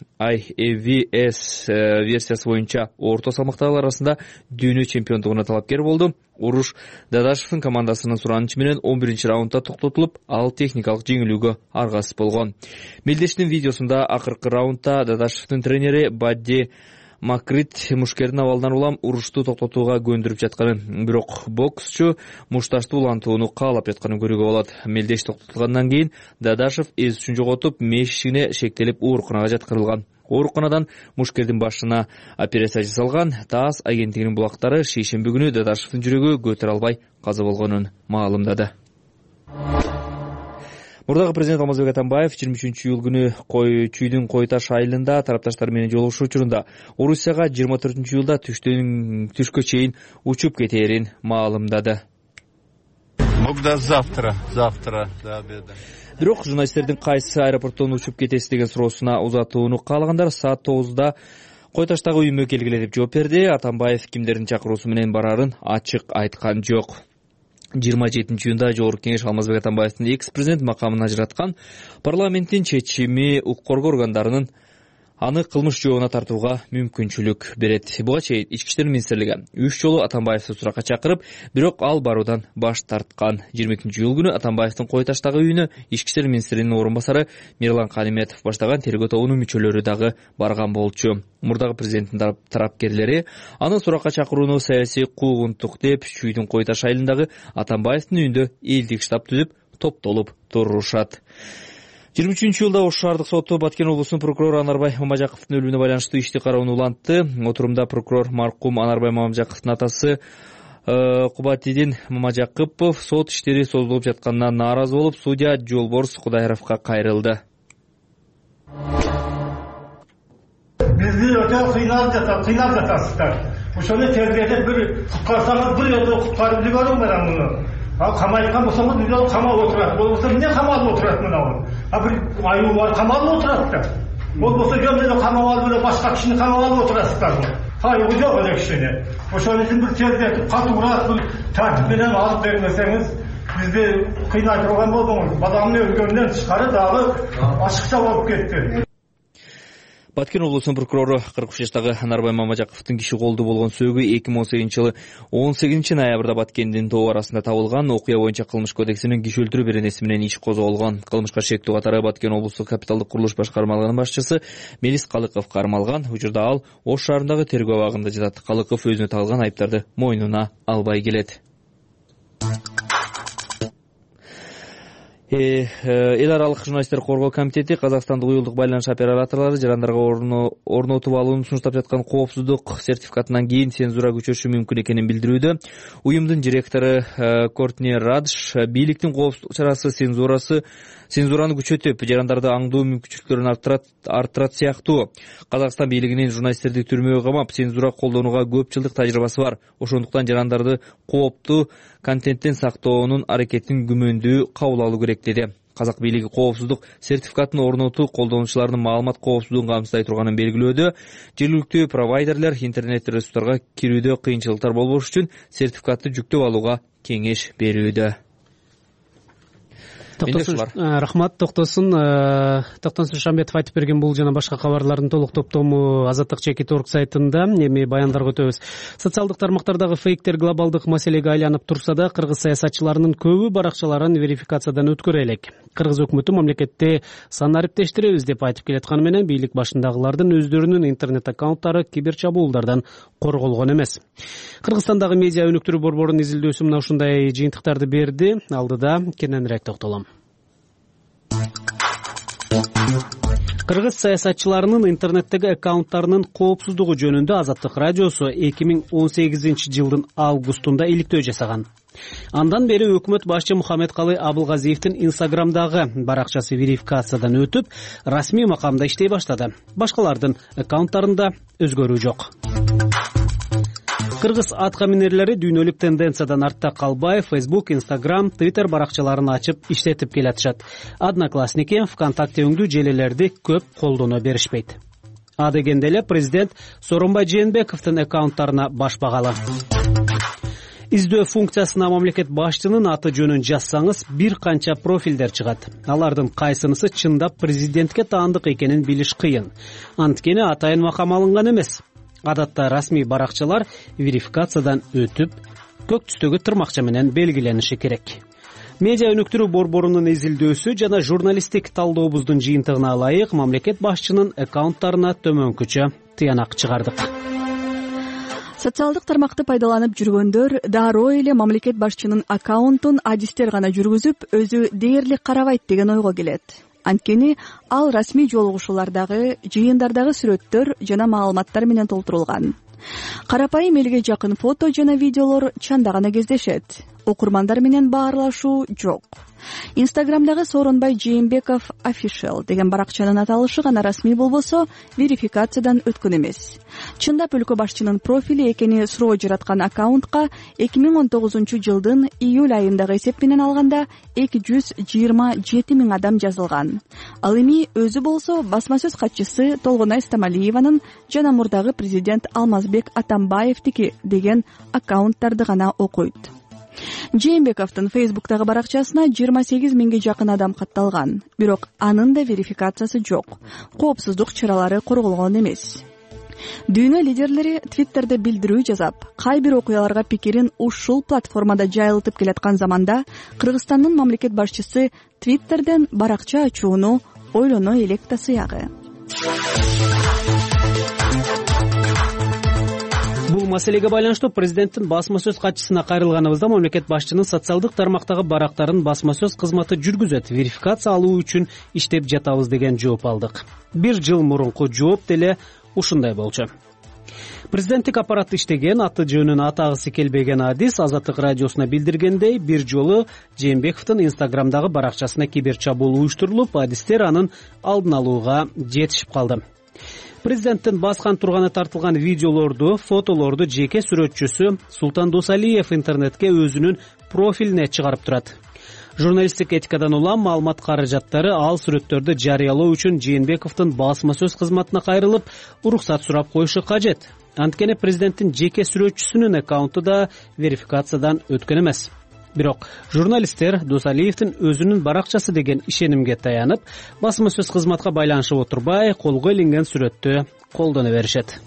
IAVS версиясы боюнча орто салмактагылар арасында дүйнө чемпиондугуна талапкер болду. Уруш Дадашевдин командасынын суранычы менен 11-раундда токтотулуп, ал техникалык жеңилүүгө аргасыз болгон. Мелдештин видеосунда акыркы раундда Дадашевдин тренери Бадди Макрит мушкердин абалдан улам урушту токтотууга көндүрүп жатканын, бирок боксчу мушташты улантууну каалап жатканын көрүүгө болот. Мелдеш токтотулгандан кийин Дадашев эс үчүн жоготуп, мешигине шектелип ооруканага жаткырылган. Ооруканадан мушкердин башына операция жасалган. ТАСС агенттигинин булактары шейшемби күнү Дадашевдин жүрөгү көтөрө албай каза болгонун маалымдады. Мурдагы президент Алмазбек Атамбаев 23-июл күнү Чүйдүн Койташ айылында тарапташтар менен жолугушуу учурунда Орусияга 24-июлда түшкө чейин учуп кетээрин маалымдады. Мог завтра до обеда. Бирок журналисттердин кайсы аэропорттон учуп кетеси деген суроосуна узатууну каалагандар саат 9-да Койташтагы үйүмө келгиле деп жооп берди. Атамбаев кимдердин чакыруусу менен барарын ачык айткан жок. 27-июнда Жогорку Кеңеш Алмазбек Атамбаевдин экс-президент макамын ажыраткан. Парламенттин чечими укук коргоо органдарынын аны кылмыш жообуна тартууга мүмкүнчүлүк берет. Буга чейин Ички иштер министрлиги 3 жолу Атамбаевди суракка чакырып, бирок ал баруудан баш тарткан. 22-июл күнү Атамбаевдин Койташтагы үйүнө Ички иштер министринин орун басары Мирлан Калиметов баштаган тергөө тобунун мүчөлөрү дагы барган болчу. Мурдагы президенттин тарапкерлери аны суракка чакырууну саясий куугунтук деп Чүйдүн Койташ айылындагы Атамбаевдин үйүндө элдик штаб түзүп топтолуп турушат. 23-июлда Ош шаардык соту Баткен облусунун прокурору Анарбай Мамажаковдун өлүмүнө байланыштуу ишти кароону улантты. Отурумда прокурор маркум Анарбай Мамажаковдун атасы Кубатидин Мамажакупов сот иштери созулуп жатканына нааразы болуп, судья Жолборс Кудайровго кайрылды. Бизди өтө кыйнап жатасыздар. Ошону тергеде бир куткарсаңыз бир өтө куткарып жибериң менен муну. Ал камайткан болсоңуз бизде камалып отурат. Болбосо эмне камалып отурат мына? Бир аюу бар камалып отурат да. Болбосо жөн эле камап алып эле башка кишини камап алып отурасыздар. Hayır yok öyle kişine. Ошон үчүн bir tezdetip katуураак bir tartip менен алып бермесеңиz бизди кыйнай турган болдуңуз. Баламны өлгөндөн тышкары дагы ачыкча болуп кетти. Баткен облусунун прокурору 43 жаштагы Нарбай Мамажаковдун киши колдуу болгон сөөгү 2018-жылы 18-ноябрда Баткендин тоо арасында табылган. Окуя боюнча кылмыш кодексинин киши өлтүрүү беренеси менен иш козголгон. Кылмышка шектүү катары Баткен облустук капиталдык курулуш башкармалыгынын башчысы Мелис Калыков кармалган. Учурда ал Ош шаарындагы тергөө абагында жатат. Калыков өзүнө тагылган айыптарды мойнуна албай келет. Эл аралык журналисттер коргоо комитети Казакстандык уюлдук байланыш операторлору жарандарга орнотуп алууну сунуштап жаткан коопсуздук сертификатынан кийин цензура күчөшү мүмкүн экенин билдирүүдө. Уюмдун директору Кортни Радж бийликтин коопсуздук чарасы цензураны күчөтүп, жарандарды аңдоо мүмкүнчүлүктөрүн арттырат сыяктуу. Казакстан бийлигинин журналисттерди түрмөгө камап, цензура колдонууга көп жылдык тажрыйбасы бар. Ошондуктан жарандарды кооптуу контенттен сактоонун аракетин күмөндүү кабыл алуу керек деди. Казак бийлиги коопсуздук сертификатын орнотуу колдонуучулардын маалымат коопсуздугун камсыздай турганын белгилөөдө. Жергиликтүү провайдерлер интернет ресурстарга кирүүдө кыйынчылыктар болбош үчүн сертификатты жүктөп алууга кеңеш берүүдө. Рахмат, токтосун Шамбетов айтып берген бул жана башка кабарлардын толук топтому Азаттык /org сайтында эми баяндарга өтөбүз. Социалдык тармактардагы фейктер глобалдык маселеге айланып турса да, кыргыз саясатчыларынын көбү баракчаларын верификациядан өткөрө элек. Кыргыз өкмөтү мамлекетте сан ариптештиребиз деп айтып келатканы менен бийлик башындагылардын өздөрүнүн интернет аккаунттары киберчабуулдардан корголгон эмес. Кыргызстандагы медиа өнүктүрүү борборунун изилдөөсү мына ушундай жыйынтыктарды берди. Алдыда кененирээк токтолом. Кыргыз саясатчыларынын интернеттеги аккаунттарынын коопсуздугу жөнүндө Азаттык радиосу 2018-жылдын августунда иликтөө жасаган. Андан бери өкмөт башчы Мухаммедкалы Абылгазиевдин Инстаграмдагы баракчасы верификациядан өтүп, расмий макамда иштей баштады. Башкалардын аккаунттарында өзгөрүү жок. Кыргыз атка минерлери дүйнөлүк тенденциядан артта калбай, Facebook, Instagram, Twitter баракчаларын ачып иштетип келатышат. Одноклассники, ВКонтакте өңдүү желелерди көп колдоно беришпейт. А дегенде эле президент Сооронбай Жээнбековдун аккаунттарына баш багалы. Издөө функциясына мамлекет башчынын аты жөнүн жазсаңыз, бир канча профилдер чыгат. Алардын кайсынысы чындап президентке таандык экенин билиш кыйын. Анткени атайын макам алынган эмес. Адатта расмий баракчалар верификациядан өтүп, көк түстөгү тырмакча менен белгилениши керек. Медиа өнүктүрүү борборунун изилдөөсү жана журналисттик талдообуздун жыйынтыгына ылайык мамлекет башчынын аккаунттарына төмөнкүчө тыянак чыгардык. Социалдык тармакты пайдаланып жүргөндөр дароо эле мамлекет башчынын аккаунтун адистер гана жүргүзүп, өзү дээрлик карабайт деген ойго келет. Анткени ал расмий жолугушуулардагы, жыйындардагы сүрөттөр жана маалыматтар менен толтурулган. Карапайым элге жакын фото жана видеолор чанда гана кездешет. Окурмандар менен баарлашуу жок. Инстаграмдагы Сооронбай Жээнбеков official деген баракчанын аталышы гана расмий болбосо, верификациядан өткөн эмес. Чындап өлкө башчынын профили экени суроо жараткан аккаунтка 2019-жылдын июль айындагы эсеп менен алганда 227 000 адам жазылган. Ал эми өзү болсо басма сөз катчысы Толгонай Стамалиеванын жана мурдагы президент Алмазбек Атамбаевдики деген аккаунттарды гана окуйт. Жээнбековдун Facebook'тагы баракчасына 28 000 жакын адам катталган. Бирок анын да верификациясы жок. Коопсуздук чаралары корголгон эмес. Дүйнө лидерлери Twitter'де билдирүү жазап, кай бир окуяларга пикирин ушул платформада жайылтып келаткан заманда Кыргызстандын мамлекет башчысы Twitter'ден баракча ачууну ойлоно элек да сыягы. Бул маселеге байланыштуу президенттин басма сөз катчысына кайрылганыбызда мамлекет башчынын социалдык тармактагы барактарын басма сөз кызматы жүргүзөт, верификация алуу үчүн иштеп жатабыз деген жооп алдык. Бир жыл мурунку жооп деле ушундай болчу. Президенттик аппарат иштеген, аты жөнүн атагысы келбеген адис Азаттык радиосуна билдиргендей, бир жолу Жээнбековдун Инстаграмдагы баракчасына киберчабуул уюштурулуп, адистер анын алдын алууга жетишип калды. Президенттин баскан турганы тартылган видеолорду, фотолорду жеке сүрөтчүсү Султан Досалиев интернетке өзүнүн профилине чыгарып турат. Журналисттик этикадан улам маалымат каражаттары ал сүрөттөрдү жарыялоо үчүн Жээнбековдун басма сөз кызматына кайрылып, уруксат сурап коюшу кажет. Анткени президенттин жеке сүрөтчүсүнүн аккаунту да верификациядан өткөн эмес. Бирок журналисттер Досалиевдин өзүнүн баракчасы деген ишенимге таянып, басма сөз кызматка байланышып отурбай, колго илинген сүрөттү колдоно беришет.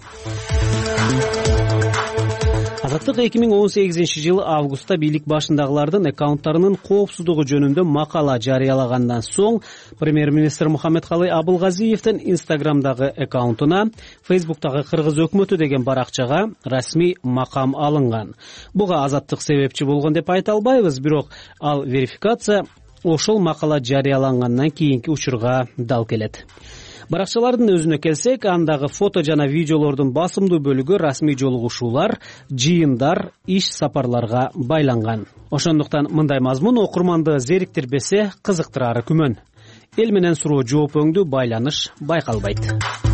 Азаттык 2018-жылы августта бийлик башындагылардын аккаунттарынын коопсуздугу жөнүндө макала жарыялагандан соң премьер-министр Мухаммедкалый Абылгазиевдин Инстаграмдагы аккаунтуна Фейсбуктагы Кыргыз өкмөтү деген баракчага расмий макам алынган. Буга Азаттык себепчи болгон деп айта албайбыз, бирок ал верификация ошол макала жарыялангандан кийинки учурга дал келет. Баракчалардын өзүнө келсек, андагы фото жана видеолордун басымдуу бөлүгү расмий жолугушуулар, жыйындар, иш сапарларга байланган. Ошондуктан мындай мазмун окурманды зериктирбесе кызыктырары күмөн. Эл менен суроо жооп өңдүү байланыш байкалбайт.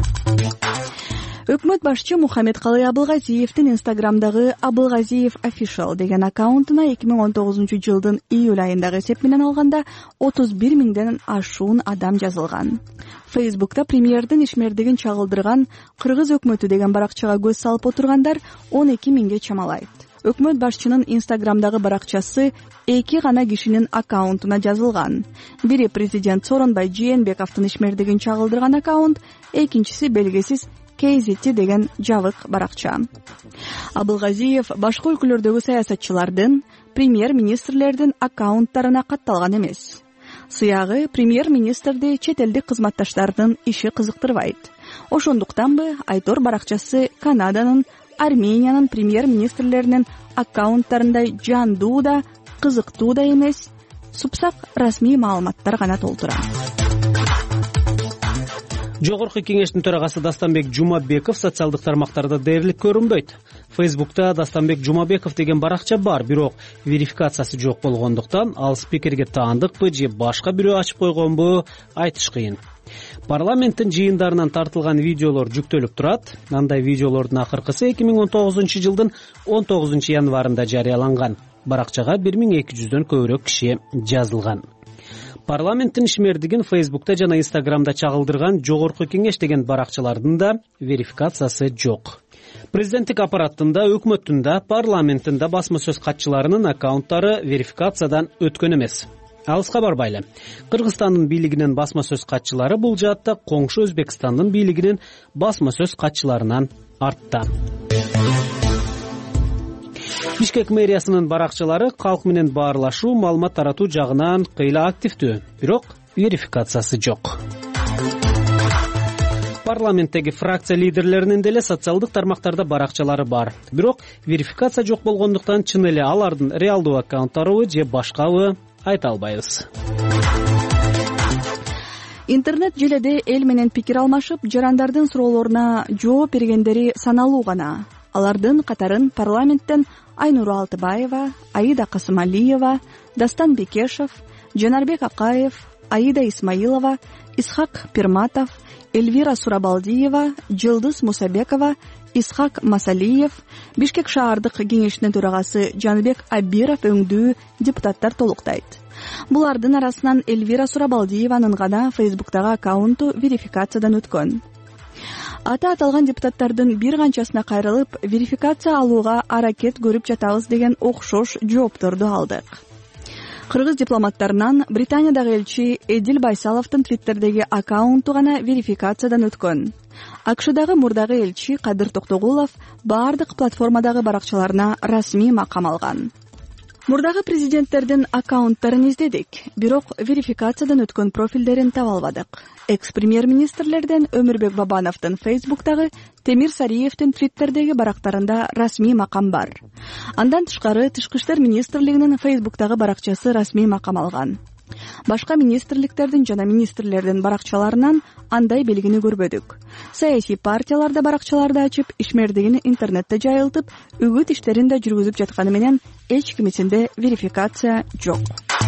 Өкмөт башчы Мухаммедкалый Абылгазиевдин Инстаграмдагы Абылгазиев Official деген аккаунтуна 2019 жылдын июль айындагы эсеп менен алганда 31 миңден ашуун адам жазылган. Фейсбукта премьердин ишмердигин чагылдырган Кыргыз өкмөтү деген баракчага көз салып отургандар 12 миңге чамалайт. Өкмөт башчынын Инстаграмдагы баракчасы 2 гана кишинин аккаунтуна жазылган. Бири президент Сооронбай Жээнбековдун ишмердигин чагылдырган аккаунт, экинчиси белгисиз KZT деген жабык баракча. Абылгазиев башка өлкөлөрдөгү саясатчылардын, премьер-министрлердин аккаунттарына катталган эмес. Сыягы премьер-министрди чет элдик кызматташтардын иши кызыктырбайт. Ошондуктанбы Айтор баракчасы Канаданын, Армениянын премьер-министрлеринин аккаунттарындай жандуу да, кызыктуу да эмес, супсак расмий маалыматтар гана толтура. Жогорку кеңештин төрагасы Дастанбек Жумабеков социалдык тармактарда дээрлик көрүнбөйт. Фейсбукта Дастанбек Жумабеков деген баракча бар, бирок верификациясы жок болгондуктан ал спикерге таандыкпы же башка бирөө ачып койгонбу айтыш кыйын. Парламенттин жыйындарынан тартылган видеолор жүктөлүп турат. Андай видеолордун акыркысы 2019 жылдын 19 январында жарыяланган. Баракчага 1200дөн көбүрөөк киши жазылган. Парламенттин ишмердигин Фейсбукта жана Инстаграмда чагылдырган Жогорку кеңеш деген баракчалардын да верификациясы жок. Президенттик аппараттын да, өкмөттүн да, парламенттин да басма сөз катчыларынын аккаунттары верификациядан өткөн эмес. Алыска барбайлы. Кыргызстандын бийлигинин басма сөз катчылары бул жаатта коңшу Өзбекстандын бийлигинин басма сөз катчыларынан артта. Бишкек мэриясынын баракчалары калк менен баарлашуу, маалымат таратуу жагынан кыйла активдүү, бирок верификациясы жок. Парламенттеги фракция лидерлеринин деле социалдык тармактарда баракчалары бар, бирок верификация жок болгондуктан чын эле алардын реалдуу аккаунттарыбы же башкабы айта албайбыз. Интернет желеде эл менен пикир алмашып, жарандардын суроолоруна жооп бергендери саналуу гана. Алардын катарын парламенттен Айнура Алтыбаева, Аида Касымалиева, Дастан Бекешев, Жанарбек Акаев, Аида Исмаилова, Исхак Пирматов, Эльвира Сурабалдиева, Жылдыз Мусабекова, Исхак Масалиев, Бишкек шаардык кеңешинин төрагасы Жанбек Абиров өңдүү депутаттар толуктайт. Булардын арасынан Эльвира Сурабалдиеванын гана Фейсбуктагы аккаунту верификациядан өткөн. Ата аталган депутаттардын бир канчасына кайрылып, верификация алууга аракет көрүп жатабыз деген окшош жоопторду алдык. Кыргыз дипломаттарынан Британиядагы элчи Эдил Байсаловдун Твиттердеги аккаунту гана верификациядан өткөн. АКШдагы мурдагы элчи Кадыр Токтогулов бардык платформадагы баракчаларына расмий макам алган. Мурдагы президенттердин аккаунттарын издедик, бирок верификациядан өткөн профилдерин таба албадык. Экс-премьер-министрлерден Өмүрбек Бабановдун Фейсбуктагы, Темир Сариевдин Твиттердеги барактарында расмий макам бар. Андан тышкары Тышкы иштер министрлигинин Фейсбуктагы баракчасы расмий макам алган. Башка министрликтердин жана министрлердин баракчаларынан андай белгини көрбөдүк. Саясий партияларда баракчаларды ачып, ишмердигин интернетте жайылтып, үгүт иштерин да жүргүзүп жатканы менен эч кимисинде верификация жок.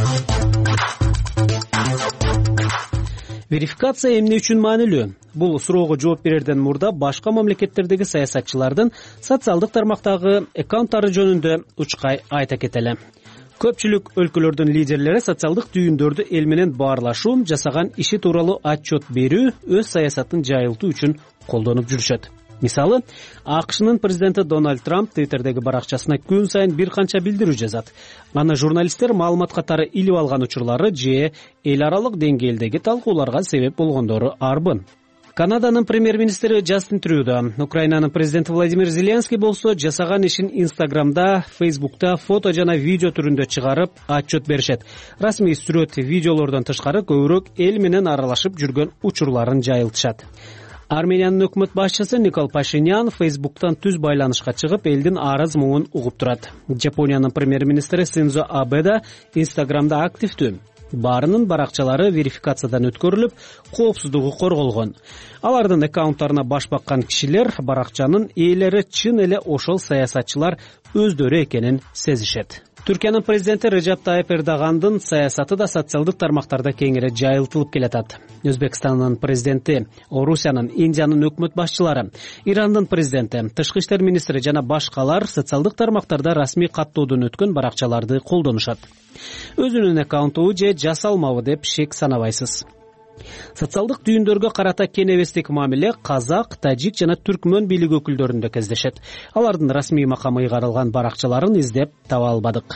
Верификация эмне үчүн маанилүү? Бул суроого жооп берерден мурда башка мамлекеттердеги саясатчылардын социалдык тармактагы аккаунттары жөнүндө учкай айта кетели. Көпчүлүк өлкөлөрдүн лидерлери социалдык түйүндөрдү эл менен баарлашуу, жасаган иши тууралуу отчет берүү, өз саясатын жайылтуу үчүн колдонуп жүрүшөт. Мисалы, АКШнын президенти Дональд Трамп Twitter'деги баракчасына күн сайын бир канча билдирүү жазат. Аны журналисттер маалымат катары илип алган учурлары же эл аралык деңгээлдеги талкууларга себеп болгондору арбын. Канаданын премьер-министри Джастин Трюдо, Украинанын президенти Владимир Зеленский болсо жасаган ишин Инстаграмда, Фейсбукта фото жана видео түрүндө чыгарып отчет беришет. Расмий сүрөт, видеолордон тышкары көбүрөөк эл менен аралашып жүргөн учурларын жайылтышат. Армениянын өкмөт башчысы Никол Пашинян Фейсбуктан түз байланышка чыгып, элдин арыз муңун угуп турат. Жапониянын премьер-министри Синдзо Абе да Инстаграмда активдүү. Баарынын баракчалары верификациядан өткөрүлүп, коопсуздугу корголгон. Алардын аккаунттарына баш баккан кишилер баракчанын ээлери чын эле ошол саясатчылар өздөрү экенин сезишет. Түркиянын президенти Режеп Тайып Эрдогандын саясаты да социалдык тармактарда кеңири жайылтылып келатат. Өзбекстандын президенти, Орусиянын, Индиянын өкмөт башчылары, Ирандын президенти, тышкы иштер министри жана башкалар социалдык тармактарда расмий каттоодон өткөн баракчаларды колдонушат. Өзүнүн аккаунту же жасалмабы деп шек санабайсыз. Социалдык түйүндөргө карата кенебестик мамиле казак, тажик жана түркмөн бийлик өкүлдөрүндө кездешет. Алардын расмий макамы ыйгарылган баракчаларын издеп таба албадык.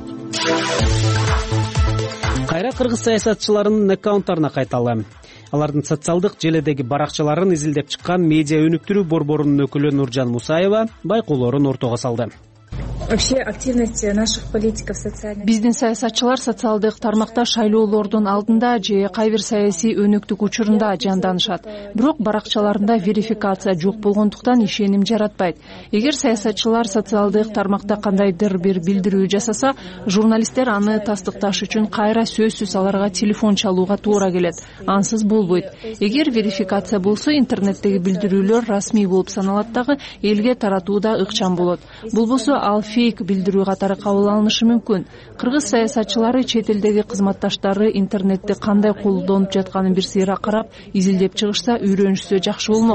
Кайра кыргыз саясатчыларынын аккаунттарына кайталы. Алардын социалдык желедеги баракчаларын изилдеп чыккан медиа өнүктүрүү борборунун өкүлү Нуржан Мусаева байкоолорун ортого салды. Вообще активность наших политиков социальных. Биздин саясатчылар социалдык тармакта шайлоолордун алдында же кайбир саясий өнүктүк учурунда жанданышат. Бирок баракчаларында верификация жок болгондуктан ишеним жаратпайт. Эгер саясатчылар социалдык тармакта кандайдыр бир билдирүү жасаса, журналисттер аны тастыкташ үчүн кайра сөзсүз аларга телефон чалууга туура келет. Ансыз болбойт. Эгер верификация болсо, интернеттеги билдирүүлөр расмий болуп саналат дагы, элге таратууда ыкчам болот. Болбосо ал фейк билдирүү катары кабыл алынышы мүмкүн. Кыргыз саясатчылары чет элдеги кызматташтары интернетти кандай колдонуп жатканын бир сыйра карап, изилдеп чыгышса, үйрөнүшсө жакшы болмок.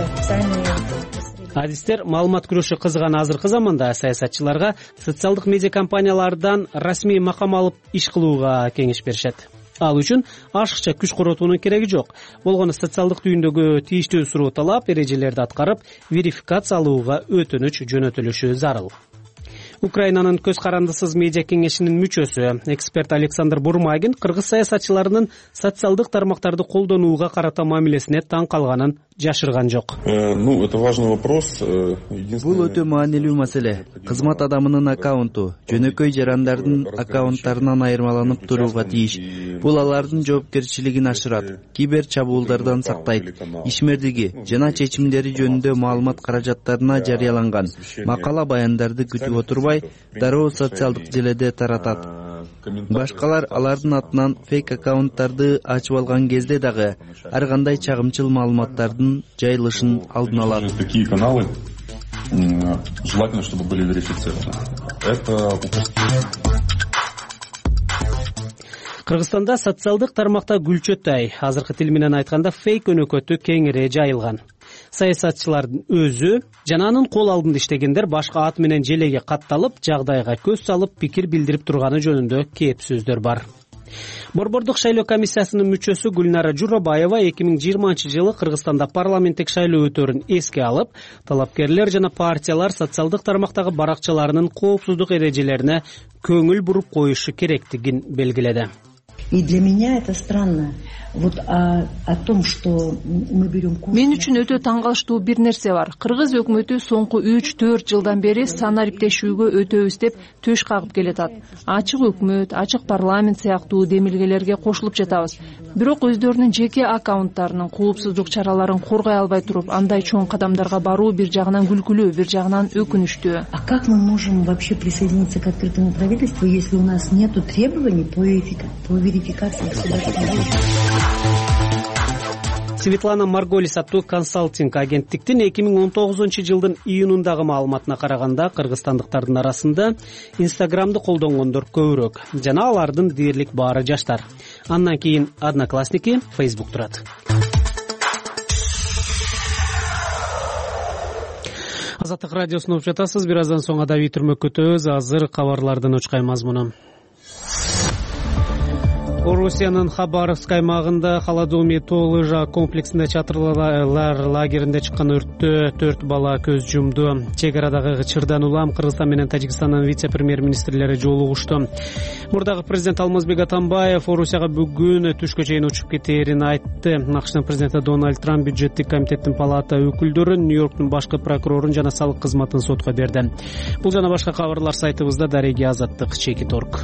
Адистер маалымат күрөшү кызган азыркы заманда саясатчыларга социалдык медиа компаниялардан расмий макам алып иш кылууга кеңеш беришет. Ал үчүн ашыкча күч коротуунун кереги жок. Болгону социалдык түйүндөгү тийиштүү суроо талап, эрежелерди аткарып, верификация алууга өтүнүч жөнөтүлүшү зарыл. Украинанын көз карандысыз медиа кеңешинин мүчөсү, эксперт Александр Бурмагин кыргыз саясатчыларынын социалдык тармактарды колдонууга карата мамилесине таң калганын жашырган жок. Это важный вопрос. Бул өтө маанилүү маселе. Кызмат адамынын аккаунту жөнөкөй жарандардын аккаунттарынан айырмаланып турууга тийиш. Бул алардын жоопкерчилигин ашырат, кибер чабуулдардан сактайт, ишмердиги жана чечимдери жөнүндө маалымат каражаттарына жарыяланган макала баяндарды күтүп отурбай, дароо социалдык желеде таратат. Башкалар алардын атынан фейк аккаунттарды ачып алган кезде дагы ар кандай чагымчыл маалыматтардын жайылышын алдын алат. Такие каналы желательно, чтобы были верифицированы. Это Кыргызстанда социалдык тармакта гүлчөтай, азыркы тил менен айтканда фейк өнөкөтү кеңири жайылган. Саясатчылардын өзү жана анын кол алдында иштегендер башка ат менен желеге катталып, жагдайга көз салып, пикир билдирип турганы жөнүндө кеп сөздөр бар. Борбордук шайлоо комиссиясынын мүчөсү Гүлнара Журабаева 2020-жылы Кыргызстанда парламенттик шайлоо өтөрүн эске алып, талапкерлер жана партиялар социалдык тармактагы баракчаларынын коопсуздук эрежелерине көңүл буруп коюшу керектигин белгиледи. И для меня это странно. Вот о том, что мы берем курс. Мен үчүн өтө таң калыштуу бир нерсе бар. Кыргыз өкмөтү соңку 3-4 жылдан бери сан ариптешүүгө өтөбүз деп төш кагып келатат. Ачык өкмөт, ачык парламент сыяктуу демилгелерге кошулуп жатабыз. Бирок өздөрүнүн жеке аккаунттарынын коопсуздук чараларын коргой албай туруп, андай чоң кадамдарга баруу бир жагынан күлкүлүү, бир жагынан өкүнүчтүү. А как мы можем вообще присоединиться к открытому правительству, если у нас нету требований по верификации государственных? Светлана Марголис аттуу консалтинг агенттиктин 2019-жылдын июнундагы маалыматына караганда кыргызстандыктардын арасында Инстаграмды колдонгондор көбүрөөк жана алардын дээрлик баары жаштар. Андан кийин Одноклассники, Facebook турат. Азаттык радиосун угуп жатасыз. Бир аздан соң Адабий түрмөк күтөбүз. Азыр кабарлардын очкай мазмуну. Орусиянын Хабаровск аймагында Холодоми тоо лыжа комплексинде чатырлар лагеринде чыккан өрттө 4 бала көз жумду. Чек арадагы чырдан улам Кыргызстан менен Тажикстандын вице-премьер-министрлери жолугушту. Мурдагы президент Алмазбек Атамбаев Орусияга бүгүн түшкө чейин учуп кетээрин айтты. АКШтын президенти Дональд Трамп бюджеттик комитеттин палата өкүлдөрүн, Нью-Йорктун башкы прокурорун жана салык кызматын сотко берди. Бул жана башка кабарлар сайтыбызда. Дареги Азаттык, Чекит Орг.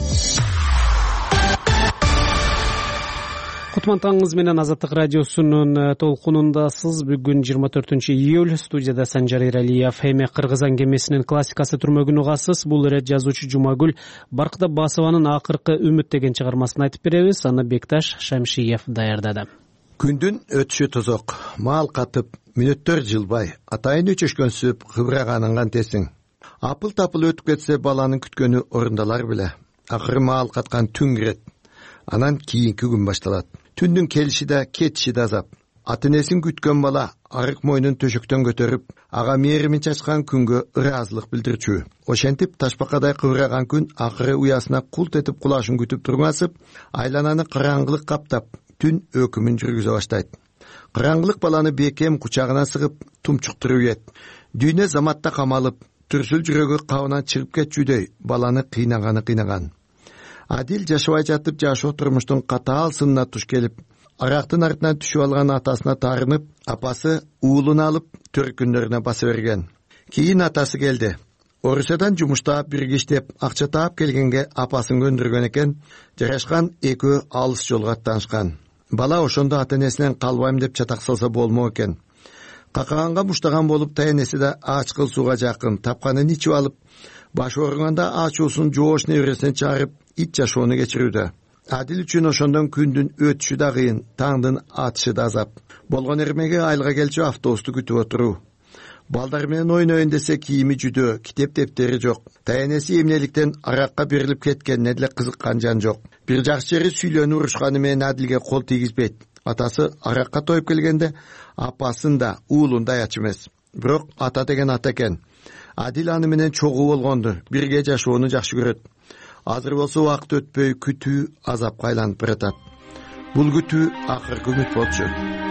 Кутман таңыңыз менен Азаттык радиосунун толкунундасыз. Бүгүн 24 июль, студияда Санжар Иралиев. Эми Кыргыз аңгемесинин классикасы түрмөгүн угасыз. Бул ирет жазуучу Жумагүл Баркыдабасованын акыркы үмүт деген чыгармасын айтып беребиз. Аны Бекташ Шамшиев даярдады. Күндүн өтүшү тозок, маал катып, мүнөттөр жылбай, атайын өчөшкөнсүп, кыбыраганыңган тесиң. Апыл-тапыл өтүп кетсе баланын күткөнү орундалар беле. Акыры маал каткан түн кирет. Анан кийинки күн башталат. Түндүн келиши да, кетиши да азап. Ата-энесин күткөн бала арык мойнун төшөктөн көтөрүп, ага мээримин чачкан күнгө ыраазылык билдирчү. Ошентип ташбакадай кыбыраган күн акыры уясына култ этип кулашын күтүп турмасып, айлананы караңгылык каптап, түн өкүмүн жүргүзө баштайт. Караңгылык баланы бекем кучагына сыгып, тумчуктуруп ийет. Дүйнө заматта камалып, түрсүл жүрөгү кабынан чыгып кетчүдөй баланы кыйнаган. Адил жашабай жатып жашоо турмуштун катаал сынына туш келип, арактын артынан түшүп алган атасына таарынып, апасы уулун алып төркүндөрүнө баса берген. Кийин атасы келди. Орусиядан жумуштап бирге иштеп, акча таап келгенге апасын көндүргөн экен, жарашкан экөө алыс жолго аттанышкан. Бала ошондо ата-энесинен калбайм деп чатак салса болмок экен. Какаганга муштаган болуп, тайнеси да ачкыл сууга жакын, тапканын ичип алып, баш ооруганда ачуусун жоош небересине чыгарып, ит жашоону кечирүүдө. Адил үчүн ошондон күндүн өтүшү да кыйын, таңдын атышы да азап. Болгон эрмеге айылга келчү автобусту күтүп отуруу. Балдар менен ойнойун десе кийими жүдө, китеп дептери жок. Тайнеси эмнеликтен аракка берилип кеткенине деле кызыккан жан жок. Бир жакшы жери сүйлөнүп урушканы менен Адилге кол тийгизбейт. Атасы аракка тоюп келгенде апасын да уулун да аячы эмес. Бирок ата деген ата экен. Адил аны менен чогуу болгонду, бирге жашоону жакшы көрөт. Азыр болсо убакыт өтпөй күтүү азапка айланып баратат. Бул күтүү акыркы үмүт болчу.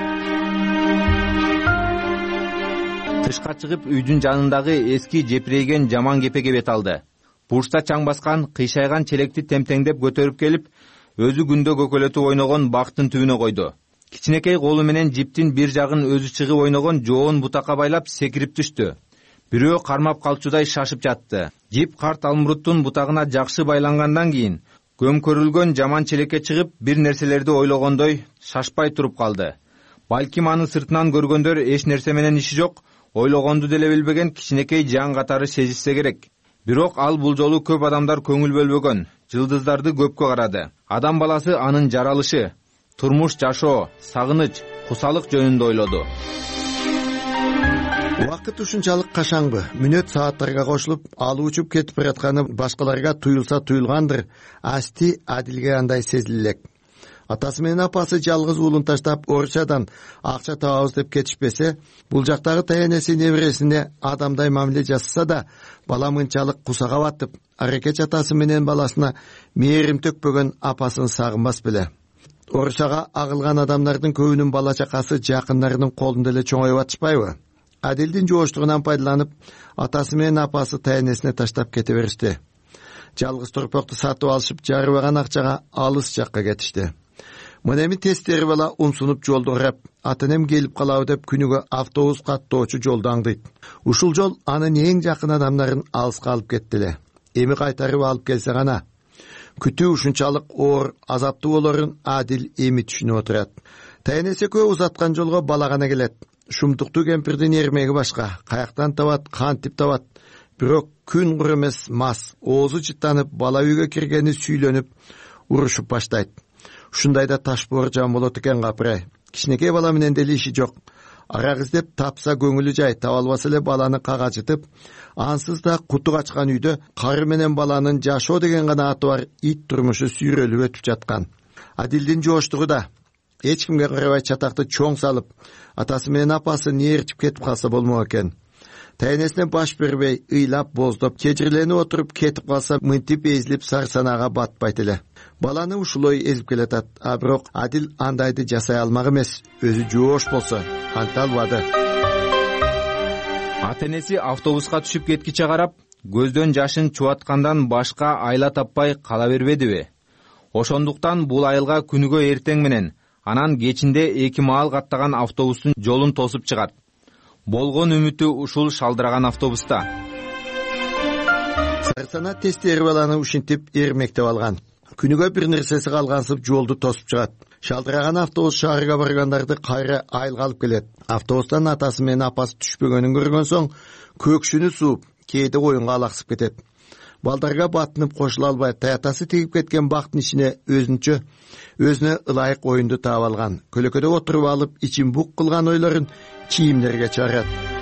Тышка чыгып үйдүн жанындагы эски жепирейген жаман кепеге бет алды. Бурчта чаң баскан, кыйшайган челекти темтеңдеп көтөрүп келип, өзү күндө көкөлөтүп ойногон бактын түбүнө койду. Кичинекей колу менен жиптин бир жагын өзү чыгып ойногон жоон бутакка байлап секирип түштү. Бирөө кармап калчудай шашып жатты. Жип карт алмуруттун бутагына жакшы байлангандан кийин көмкөрүлгөн жаман челекке чыгып бир нерселерди ойлогондой шашпай туруп калды. Балким аны сыртынан көргөндөр эч нерсе менен иши жок, ойлогонду деле билбеген кичинекей жан катары сезишсе керек. Бирок ал бул жолу көп адамдар көңүл бөлбөгөн, жылдыздарды көпкө карады. Адам баласы анын жаралышы, турмуш жашоо, сагыныч, кусалык жөнүндө ойлоду. Убакыт ушунчалык кашаңбы, мүнөт сааттарга кошулуп, ал учуп кетип баратканы башкаларга туюлса туюлгандыр, асти Адилге андай сезиле элек. Атасы менен апасы жалгыз уулун таштап Орусиядан акча табабыз деп кетишпесе, бул жактагы тайнеси небересине адамдай мамиле жасаса да, бала мынчалык кусага батып, аракет атасы менен баласына мээрим төкпөгөн апасын сагынбас беле. Орусияга агылган адамдардын көбүнүн бала чакасы жакындарынын колунда эле чоңоюп атышпайбы? Адилдин жооштугунан пайдаланып, атасы менен апасы тайнесине таштап кете беришти. Жалгыз торпокту сатып алышып, жарыбаган акчага алыс жакка кетишти. Мына эми тестери бала умсунуп жолду карап, ата-энем келип калабы деп күнүгө автобус каттоочу жолду аңдыйт. Ушул жол анын эң жакын адамдарын алыска алып кетти эле. Эми кайтарып алып келсе гана. Күтүү ушунчалык оор, азаптуу болорун Адил эми түшүнүп отурат. Тайнеси көп узаткан жолго бала гана келет. Шумтуктуу кемпирдин эрмеги башка, каяктан табат, кантип табат. Бирок күн кур эмес мас, оозу чыттанып, бала үйгө киргени сүйлөнүп, урушуп баштайт. Ушундайда таш боор жан болот экен капырай. Кичинекей бала менен деле иши жок. Арак издеп тапса көңүлү жай, таба албаса эле баланы кагажытып, ансыз да куту качкан үйдө кары менен баланын жашоо деген гана аты бар ит турмушу сүйрөлүп өтүп жаткан. Адилдин жооштугу да эч кимге карабай чатакты чоң салып, атасы менен апасы нээрчип кетип калса болмок экен. тайнесине баш бербей ыйлап боздоп кежирленип отуруп кетип калса мынтип эзилип сарсанага батпайт эле. Баланы ушулой эзип келатат, а бирок Адил андайды жасай алмак эмес. Өзү жоош болсо анта албады. Ата-энеси автобуска түшүп кеткиче карап, көздөн жашын чубаткандан башка айла таппай кала бербедиби? Ошондуктан бул айылга күнүгө эртең менен, анан кечинде 2 маал каттаган автобустун жолун тосуп чыгат. Болгон үмүтү ушул шалдыраган автобуста. Сарсана тестери баланы ушинтип эрмектеп алган. Күнүгө бир нерсеси калгансып жолду тосуп чыгат. Шалдыраган автобус шаарга баргандарды кайра айылга алып келет. Автобустан атасы менен апасы түшпөгөнүн көргөн соң көкшүнү сууп, кээде оюнга алаксып кетет. Балдарга батынып кошула албай, таятасы тегип кеткен бактын ичине өзүнө ылайык оюнду таап алган. Көлөкөдө отуруп алып, ичин бук кылган ойлорун кийимдерге чыгарат.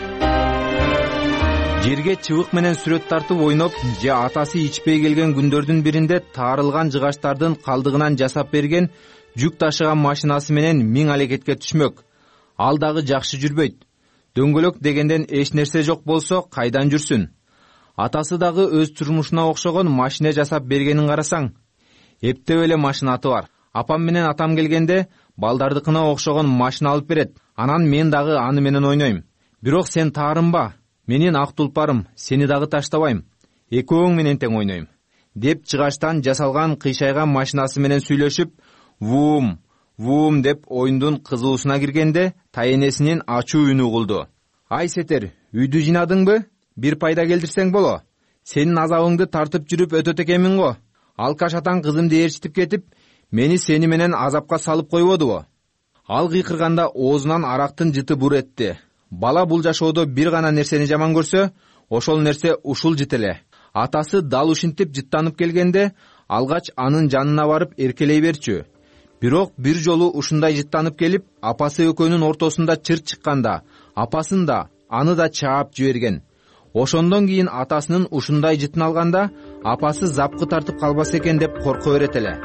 Жерге чыбык менен сүрөт тартып ойноп, же атасы ичпей келген күндөрдүн биринде таарылган жыгачтардын калдыгынан жасап берген жүк ташыган машинасы менен 1000 алекетке түшмөк. Ал дагы жакшы жүрбөйт. Дөңгөлөк дегенден эч нерсе жок болсо кайдан жүрсүн? Атасы дагы өз турмушуна окшогон машина жасап бергенин карасаң, эптеп эле машинаты бар. Апам менен атам келгенде балдардыкына окшогон машина алып берет. Анан мен дагы аны менен ойнойм. Бирок сен таарынба, менин ак тулпарым, сени дагы таштабайм. Экөөң менен тең ойнойм, деп жыгачтан жасалган кыйшайган машинасы менен сүйлөшүп, вум деп оюндун кызуусуна киргенде, тайенесинин ачуу үнү угулду. Ай сетер, үйдү жинадыңбы? Бир пайда келдирсең боло. Сенин азабыңды тартып жүрүп өтөт экенмин го. Алкаш атаң кызымды ээрчитип кетип, мени сени менен азапка салып койбодубу? Ал кыйкырганда оозунан арактын жыты бур этти. Бала бул жашоодо бир гана нерсени жаман көрсө, ошол нерсе ушул жыт эле. Атасы дал ушинтип жыттанып келгенде, алгач анын жанына барып эркелей берчү. Бирок бир жолу ушундай жыттанып келип, апасы экөөнүн ортосунда чыр чыкканда, апасын да, аны да чаап жиберген. Ошондон кийин атасынын ушундай жытын алганда, апасы запкы тартып калбас экен деп корко берет эле.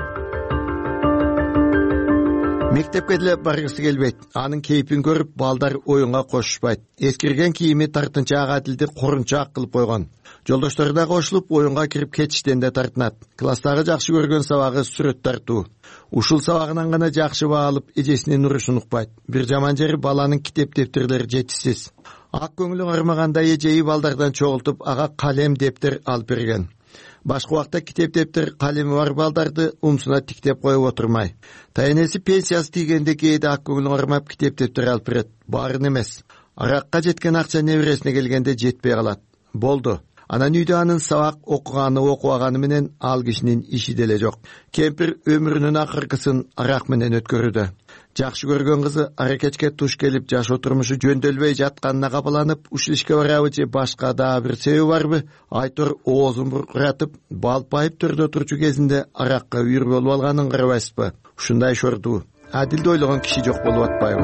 Мектепке деле баргысы келбейт. Анын кейпин көрүп балдар оюнга кошушпайт. Эскирген кийими тартынча Адилди корунчаак кылып койгон. Жолдоштору да кошулуп оюнга кирип кетиштен да тартынат. Класстагы жакшы көргөн сабагы сүрөт тартуу. Ушул сабагынан гана жакшы баа алып, эжесинин урушун укпайт. Бир жаман жери баланын китеп дептерлери жетишсиз. Ак көңүлү кармаганда эжеи балдардан чогултуп ага калем дептер алып берген. Башка убакта китеп дептер калеми бар балдарды умсуна тиктеп коюп отурмай. Тайенеси пенсиясы тийгенде кээде ак көңүлү кармап китеп дептер алып берет. Баарын эмес. Аракка жеткен акча небересине келгенде жетпей калат. Болду. Анан үйдө анын сабак окубаганы менен ал кишинин иши деле жок. Кемпир өмүрүнүн акыркысын арак менен өткөрүүдө. Жакшы көргөн кызы аракечке туш келип жашоо турмушу жөндөбөй жатканына кабаланып, ушул ишке барабы же башка дагы бир себеби барбы? Айтор оозун буркуратып, балпайып төрдө турчу кезинде аракка үйүр болуп алганын карабайсызбы? Ушундай шордуу. Адилди ойлогон киши жок болуп атпайбы?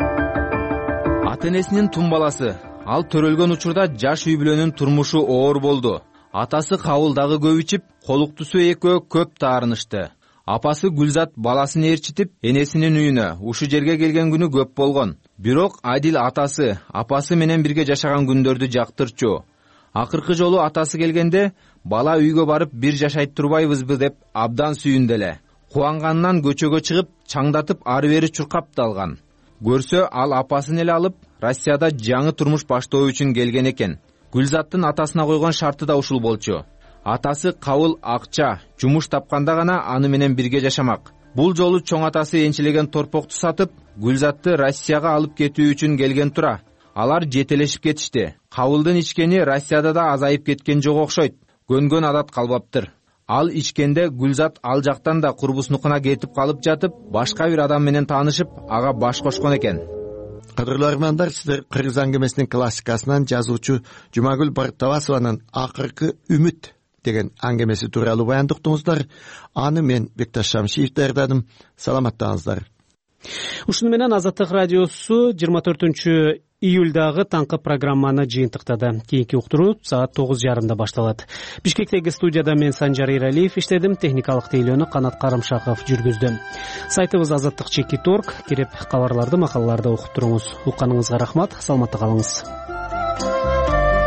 Ата-энесинин тун баласы. Ал төрөлгөн учурда жаш үй бүлөнүн турмушу оор болду. Атасы кабыл дагы көп ичип, колуктусу экөө көп таарынышты. Апасы Гүлзат баласын ээрчитип, энесинин үйүнө ушу жерге келген күнү көп болгон. Бирок Адил атасы, апасы менен бирге жашаган күндөрдү жактырчу. Акыркы жолу атасы келгенде, бала үйгө барып бир жашайт турбайбызбы деп абдан сүйүндүлө. Кубанганынан көчөгө чыгып, чаңдатып ары-бери чуркап да алган. Көрсө ал апасын эле алып, Россияда жаңы турмуш баштоо үчүн келген экен. Гүлзаттын атасына койгон шарты да ушул болчу. Атасы кабыл акча, жумуш тапканда гана аны менен бирге жашамак. Бул жолу чоң атасы энчилеген торпокту сатып, Гүлзатты Россияга алып кетүү үчүн келген тура. Алар жетелешип кетишти. Кабылдын ичкени Россияда да азайып кеткен жок окшойт. Көнгөн адат калбаптыр. Ал ичкенде Гүлзат ал жактан да курбуснукуна кетип калып жатып, башка бир адам менен таанышып, ага баш кошкон экен. Кадырлуу армандар, сиздер Кыргыз аңгемесинин классикасынан жазуучу Жумагүл Бартабасованын Акыркы үмүт деген аңгемеси тууралуу баяндыктыңыздар. Аны мен Бекташ Шамшиев даярдадым. Саламаттаңыздар. Ушуну менен Азаттык радиосу 24 июлдагы таңкы программаны жыйынтыктады. Кийинки уктуруу саат 9:30 башталат. Бишкектеги студияда мен Санжар Иралиев иштедим, техникалык тейлөөнү Канат Карымшаков жүргүздү. Сайтыбыз azattik.org, кирип кабарларды, макалаларды окуп туруңуз. Укканыңызга рахмат, саламатта калыңыз.